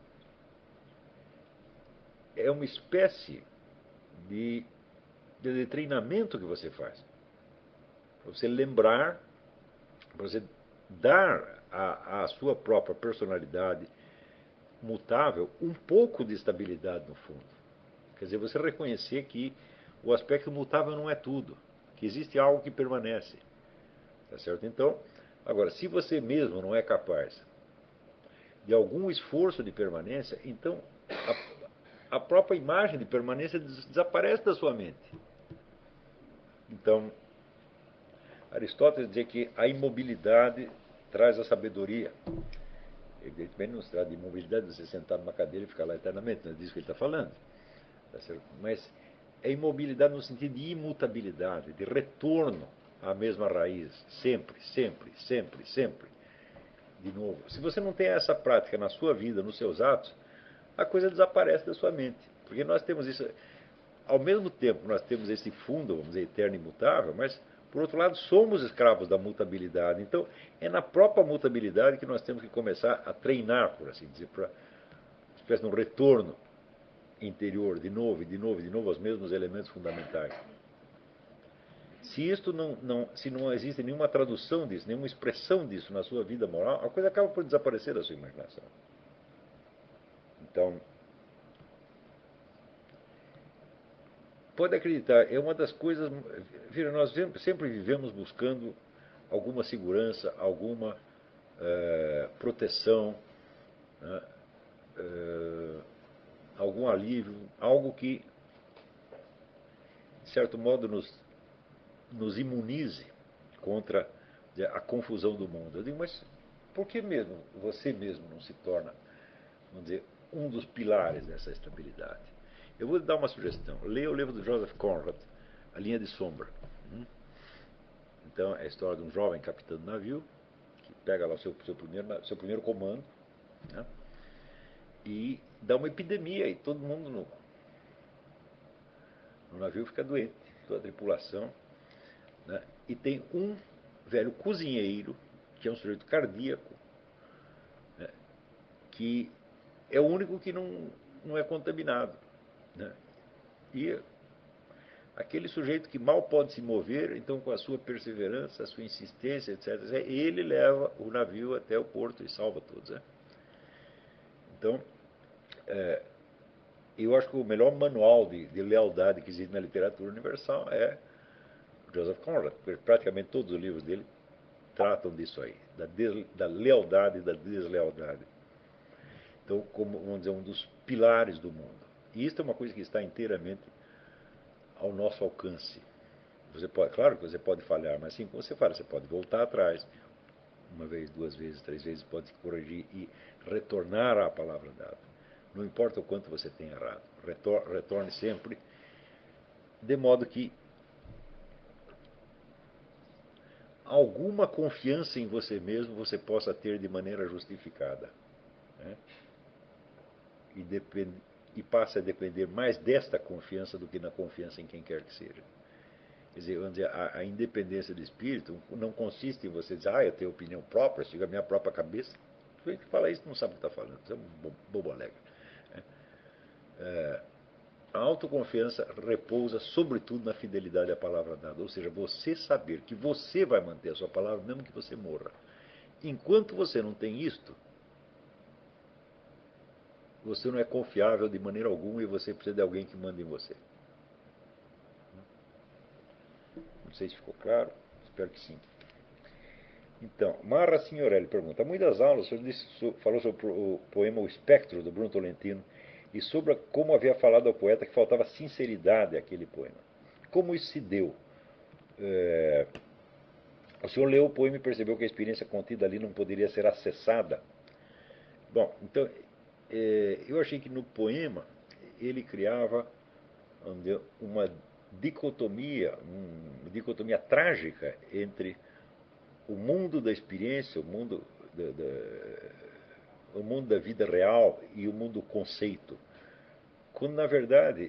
é uma espécie de, de treinamento que você faz. Para você lembrar, para você dar à sua própria personalidade mutável um pouco de estabilidade no fundo. Quer dizer, você reconhecer que o aspecto mutável não é tudo, que existe algo que permanece. Tá certo? Então, agora, se você mesmo não é capaz de algum esforço de permanência, então a própria imagem de permanência desaparece da sua mente. Então, Aristóteles dizia que a imobilidade traz a sabedoria. Evidentemente não se trata de imobilidade, você sentar numa cadeira e ficar lá eternamente, não é disso que ele está falando. Tá certo? Mas é imobilidade no sentido de imutabilidade, de retorno à mesma raiz, sempre, sempre, sempre, sempre. De novo, se você não tem essa prática na sua vida, nos seus atos, a coisa desaparece da sua mente. Porque nós temos isso, ao mesmo tempo nós temos esse fundo, vamos dizer, eterno e imutável, mas, por outro lado, somos escravos da mutabilidade. Então, é na própria mutabilidade que nós temos que começar a treinar, por assim dizer, para uma espécie de um retorno interior, de novo, e de novo, e de novo, aos mesmos elementos fundamentais. Se isto se não existe nenhuma tradução disso, nenhuma expressão disso na sua vida moral, a coisa acaba por desaparecer da sua imaginação. Então, pode acreditar, é uma das coisas. Vira, nós sempre vivemos buscando alguma segurança, alguma proteção, né, algum alívio, algo que, de certo modo, nos imunize contra a confusão do mundo. Eu digo, mas por que mesmo você mesmo não se torna, vamos dizer, um dos pilares dessa estabilidade? Eu vou lhe dar uma sugestão. Leia o livro do Joseph Conrad, A Linha de Sombra. Então, é a história de um jovem capitão de navio que pega lá o seu primeiro comando, né, e dá uma epidemia e todo mundo no navio fica doente, toda a tripulação. Né, e tem um velho cozinheiro, que é um sujeito cardíaco, né, que é o único que não é contaminado. Né? E aquele sujeito que mal pode se mover, então com a sua perseverança, a sua insistência, etc., ele leva o navio até o porto e salva todos. Né? Então, eu acho que o melhor manual de lealdade que existe na literatura universal é Joseph Conrad, porque praticamente todos os livros dele tratam disso aí, da lealdade e da deslealdade. Então, como, vamos dizer, um dos pilares do mundo. E isso é uma coisa que está inteiramente ao nosso alcance. Você pode, claro que você pode falhar, mas assim como você fala, você pode voltar atrás, uma vez, duas vezes, três vezes, pode se corrigir e retornar à palavra dada. Não importa o quanto você tenha errado, retorne sempre, de modo que alguma confiança em você mesmo você possa ter de maneira justificada. Né? E passe a depender mais desta confiança do que na confiança em quem quer que seja. Quer dizer, vamos dizer, a independência do espírito não consiste em você dizer, eu tenho opinião própria, sigo a minha própria cabeça. Quem fala isso não sabe o que está falando, isso é um bobo alegre. A autoconfiança repousa sobretudo na fidelidade à palavra dada, ou seja, você saber que você vai manter a sua palavra mesmo que você morra. Enquanto você não tem isto, você não é confiável de maneira alguma e você precisa de alguém que mande em você. Não sei se ficou claro, espero que sim. Então, Mara Signorelli pergunta: há muitas aulas o senhor falou sobre o poema O Espectro, do Bruno Tolentino, e sobre como havia falado ao poeta que faltava sinceridade àquele poema. Como isso se deu? O senhor leu o poema e percebeu que a experiência contida ali não poderia ser acessada. Bom, então, eu achei que no poema ele criava uma dicotomia trágica entre o mundo da experiência, o mundo da vida real e o mundo do conceito. Quando, na verdade,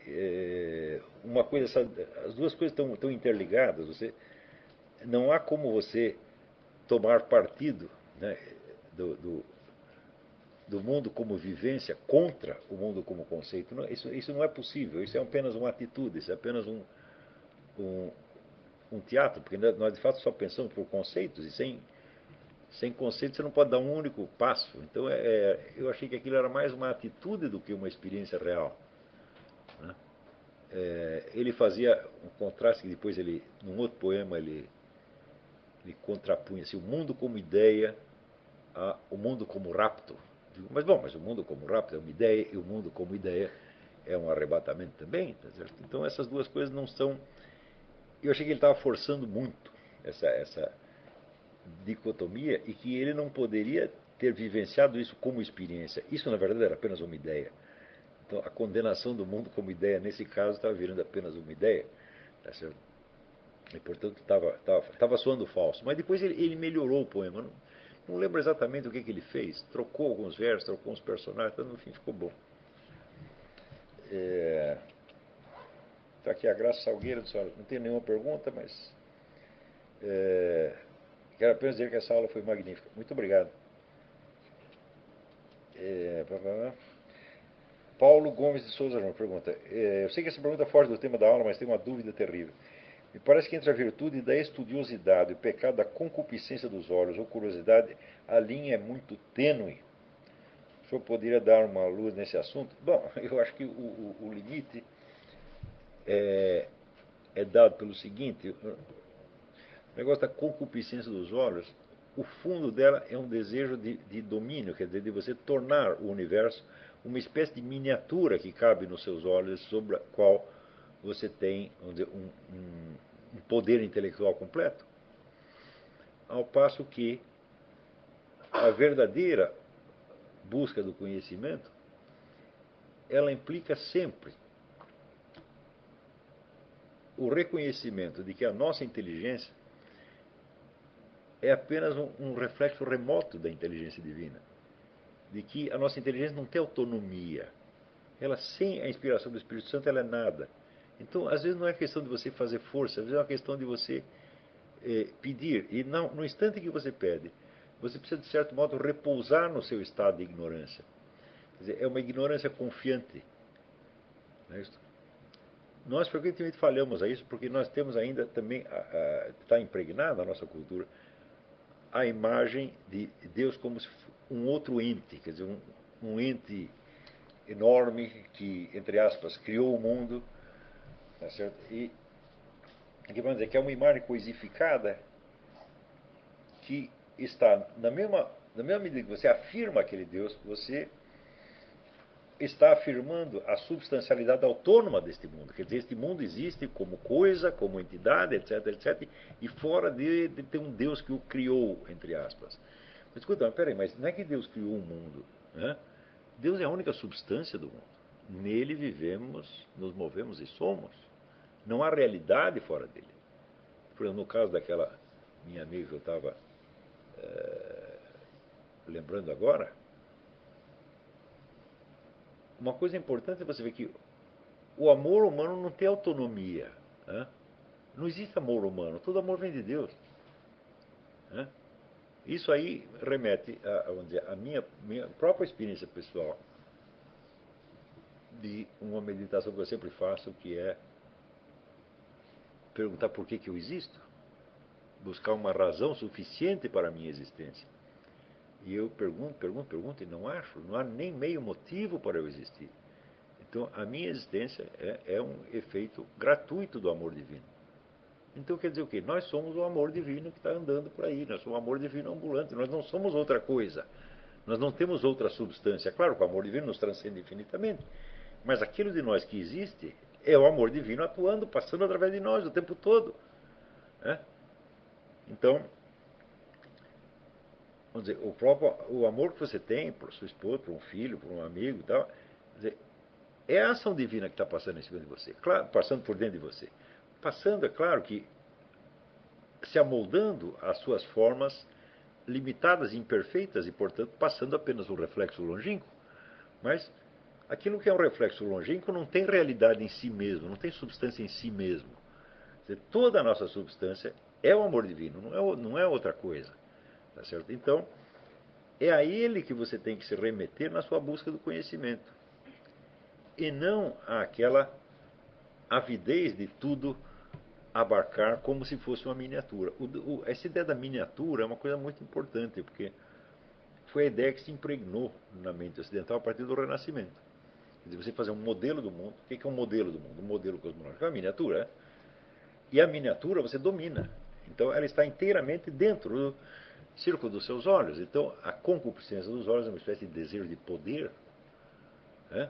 as duas coisas estão interligadas. Não há como você tomar partido, né, do, do, do mundo como vivência contra o mundo como conceito. Não, isso não é possível. Isso é apenas uma atitude, isso é apenas um, um teatro, porque nós de fato só pensamos por conceitos e sem conceito você não pode dar um único passo. Então eu achei que aquilo era mais uma atitude do que uma experiência real, né? Ele fazia um contraste que depois num outro poema, ele contrapunha assim, o mundo como ideia ao mundo como rapto. Mas o mundo como rapto é uma ideia e o mundo como ideia é um arrebatamento também. Tá certo? Então essas duas coisas não são. Eu achei que ele estava forçando muito essa dicotomia e que ele não poderia ter vivenciado isso como experiência. Isso, na verdade, era apenas uma ideia. Então, a condenação do mundo como ideia, nesse caso, estava virando apenas uma ideia. Tá certo? E, portanto, estava soando falso. Mas depois ele melhorou o poema. Não lembro exatamente o que ele fez. Trocou alguns versos, trocou uns personagens, então, no fim ficou bom. Está aqui a Graça Salgueiro, não tem nenhuma pergunta, mas quero apenas dizer que essa aula foi magnífica. Muito obrigado. Paulo Gomes de Souza Júnior pergunta: eu sei que essa pergunta foge do tema da aula, mas tenho uma dúvida terrível. Me parece que entre a virtude da estudiosidade e o pecado da concupiscência dos olhos ou curiosidade, a linha é muito tênue. O senhor poderia dar uma luz nesse assunto? Bom, eu acho que o limite é dado pelo seguinte: o negócio da concupiscência dos olhos, o fundo dela é um desejo de domínio, quer dizer, de você tornar o universo uma espécie de miniatura que cabe nos seus olhos, sobre a qual você tem, vamos dizer, um poder intelectual completo. Ao passo que a verdadeira busca do conhecimento, ela implica sempre o reconhecimento de que a nossa inteligência é apenas um reflexo remoto da inteligência divina, de que a nossa inteligência não tem autonomia. Ela, sem a inspiração do Espírito Santo, ela é nada. Então, às vezes não é questão de você fazer força, às vezes é uma questão de você pedir. E no instante que você pede, você precisa, de certo modo, repousar no seu estado de ignorância. Quer dizer, é uma ignorância confiante. Não é isso? Nós frequentemente falhamos a isso porque nós temos ainda também, está impregnada a nossa cultura, a imagem de Deus como um outro ente, quer dizer, um ente enorme que, entre aspas, criou o mundo, tá certo? E que vamos dizer que é uma imagem coisificada que está na mesma medida que você afirma aquele Deus, você está afirmando a substancialidade autônoma deste mundo. Quer dizer, este mundo existe como coisa, como entidade, etc, etc, e fora de ter um Deus que o criou, entre aspas. Mas escuta, peraí, mas não é que Deus criou o mundo, né? Deus é a única substância do mundo. Nele vivemos, nos movemos e somos. Não há realidade fora dele. Por exemplo, no caso daquela minha amiga que eu estava lembrando agora, uma coisa importante é você ver que o amor humano não tem autonomia, né? Não existe amor humano, todo amor vem de Deus, né? Isso aí remete vamos dizer, a minha própria experiência pessoal de uma meditação que eu sempre faço, que é perguntar por que eu existo, buscar uma razão suficiente para a minha existência. E eu pergunto e não acho, não há nem meio motivo para eu existir. Então, a minha existência é um efeito gratuito do amor divino. Então quer dizer o quê? Nós somos o amor divino que está andando por aí, nós somos o amor divino ambulante, nós não somos outra coisa, nós não temos outra substância. Claro que o amor divino nos transcende infinitamente, mas aquilo de nós que existe é o amor divino atuando, passando através de nós o tempo todo. Né? Então, vamos dizer, o amor que você tem por sua esposa, por um filho, por um amigo e tal, dizer, é a ação divina que está passando em cima de você, claro, passando por dentro de você. Passando, é claro que se amoldando às suas formas limitadas e imperfeitas e, portanto, passando apenas um reflexo longínquo. Mas aquilo que é um reflexo longínquo não tem realidade em si mesmo, não tem substância em si mesmo. Quer dizer, toda a nossa substância é o amor divino, não é outra coisa. Tá certo? Então, é a ele que você tem que se remeter na sua busca do conhecimento. E não àquela avidez de tudo abarcar como se fosse uma miniatura. Essa ideia da miniatura é uma coisa muito importante, porque foi a ideia que se impregnou na mente ocidental a partir do Renascimento. Quer dizer, você fazer um modelo do mundo. O que é um modelo do mundo? Um modelo cosmológico é uma miniatura. É? E a miniatura você domina. Então ela está inteiramente dentro do círculo dos seus olhos. Então a concupiscência dos olhos é uma espécie de desejo de poder. Né?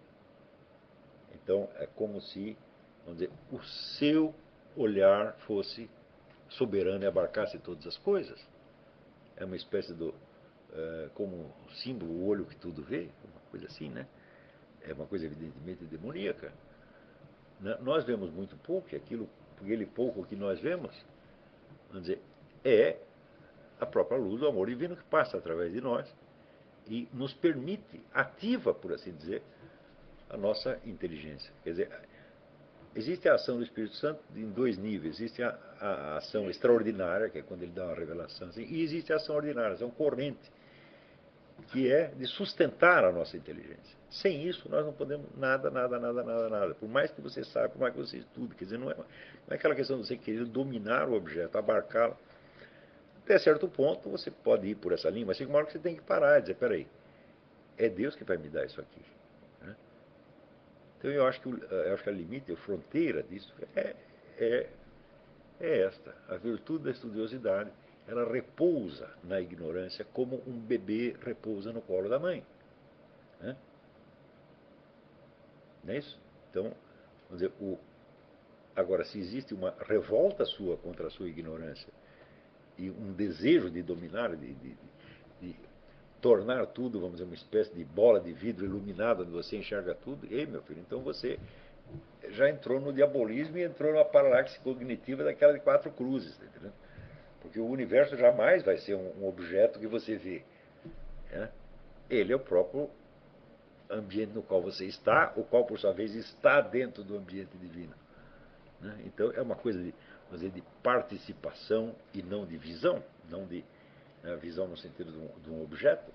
Então é como se, vamos dizer, o seu olhar fosse soberano e abarcasse todas as coisas. É uma espécie do, como símbolo, o olho que tudo vê, uma coisa assim, né? É uma coisa evidentemente demoníaca. Nós vemos muito pouco, e aquele pouco que nós vemos, vamos dizer, é a própria luz do amor divino que passa através de nós e nos permite, ativa, por assim dizer, a nossa inteligência. Quer dizer, existe a ação do Espírito Santo em dois níveis. Existe a ação extraordinária, que é quando ele dá uma revelação, assim, e existe a ação ordinária, a ação corrente, que é de sustentar a nossa inteligência. Sem isso, nós não podemos nada, nada, nada, nada, nada. Por mais que você saiba, por mais que você estude, quer dizer, não é aquela questão de você querer dominar o objeto, abarcá-lo. Até certo ponto, você pode ir por essa linha, mas chega uma hora que você tem que parar e dizer, peraí, é Deus que vai me dar isso aqui. Né? Então eu acho que a limite, a fronteira disso é, é esta. A virtude da estudiosidade, ela repousa na ignorância como um bebê repousa no colo da mãe. Né? Não é isso? Então, vamos dizer, agora, se existe uma revolta sua contra a sua ignorância e um desejo de dominar, de tornar tudo, vamos dizer, uma espécie de bola de vidro iluminada onde você enxerga tudo, ei, meu filho, então você já entrou no diabolismo e entrou numa paralaxe cognitiva daquela de quatro cruzes, tá entendeu? Porque o universo jamais vai ser um objeto que você vê. Né? Ele é o próprio ambiente no qual você está, o qual, por sua vez, está dentro do ambiente divino. Né? Então, é uma coisa de, vamos dizer, de participação e não de visão, não de visão no sentido de um objeto.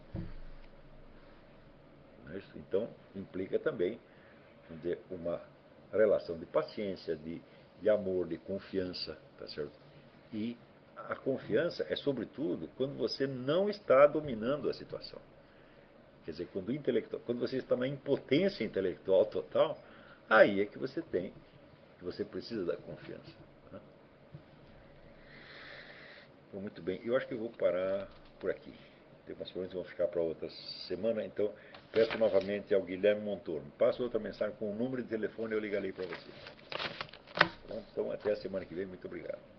Né? Então, implica também, vamos dizer, uma relação de paciência, de amor, de confiança, tá certo? E a confiança é, sobretudo, quando você não está dominando a situação. Quer dizer, quando você está na impotência intelectual total, aí é que você tem, que você precisa da confiança. Né? Então, muito bem, eu acho que eu vou parar por aqui. Tem umas coisas que vão ficar para outra semana, então peço novamente ao Guilherme Montorno. Passo outra mensagem com o número de telefone, eu ligarei para você. Então, até a semana que vem, muito obrigado.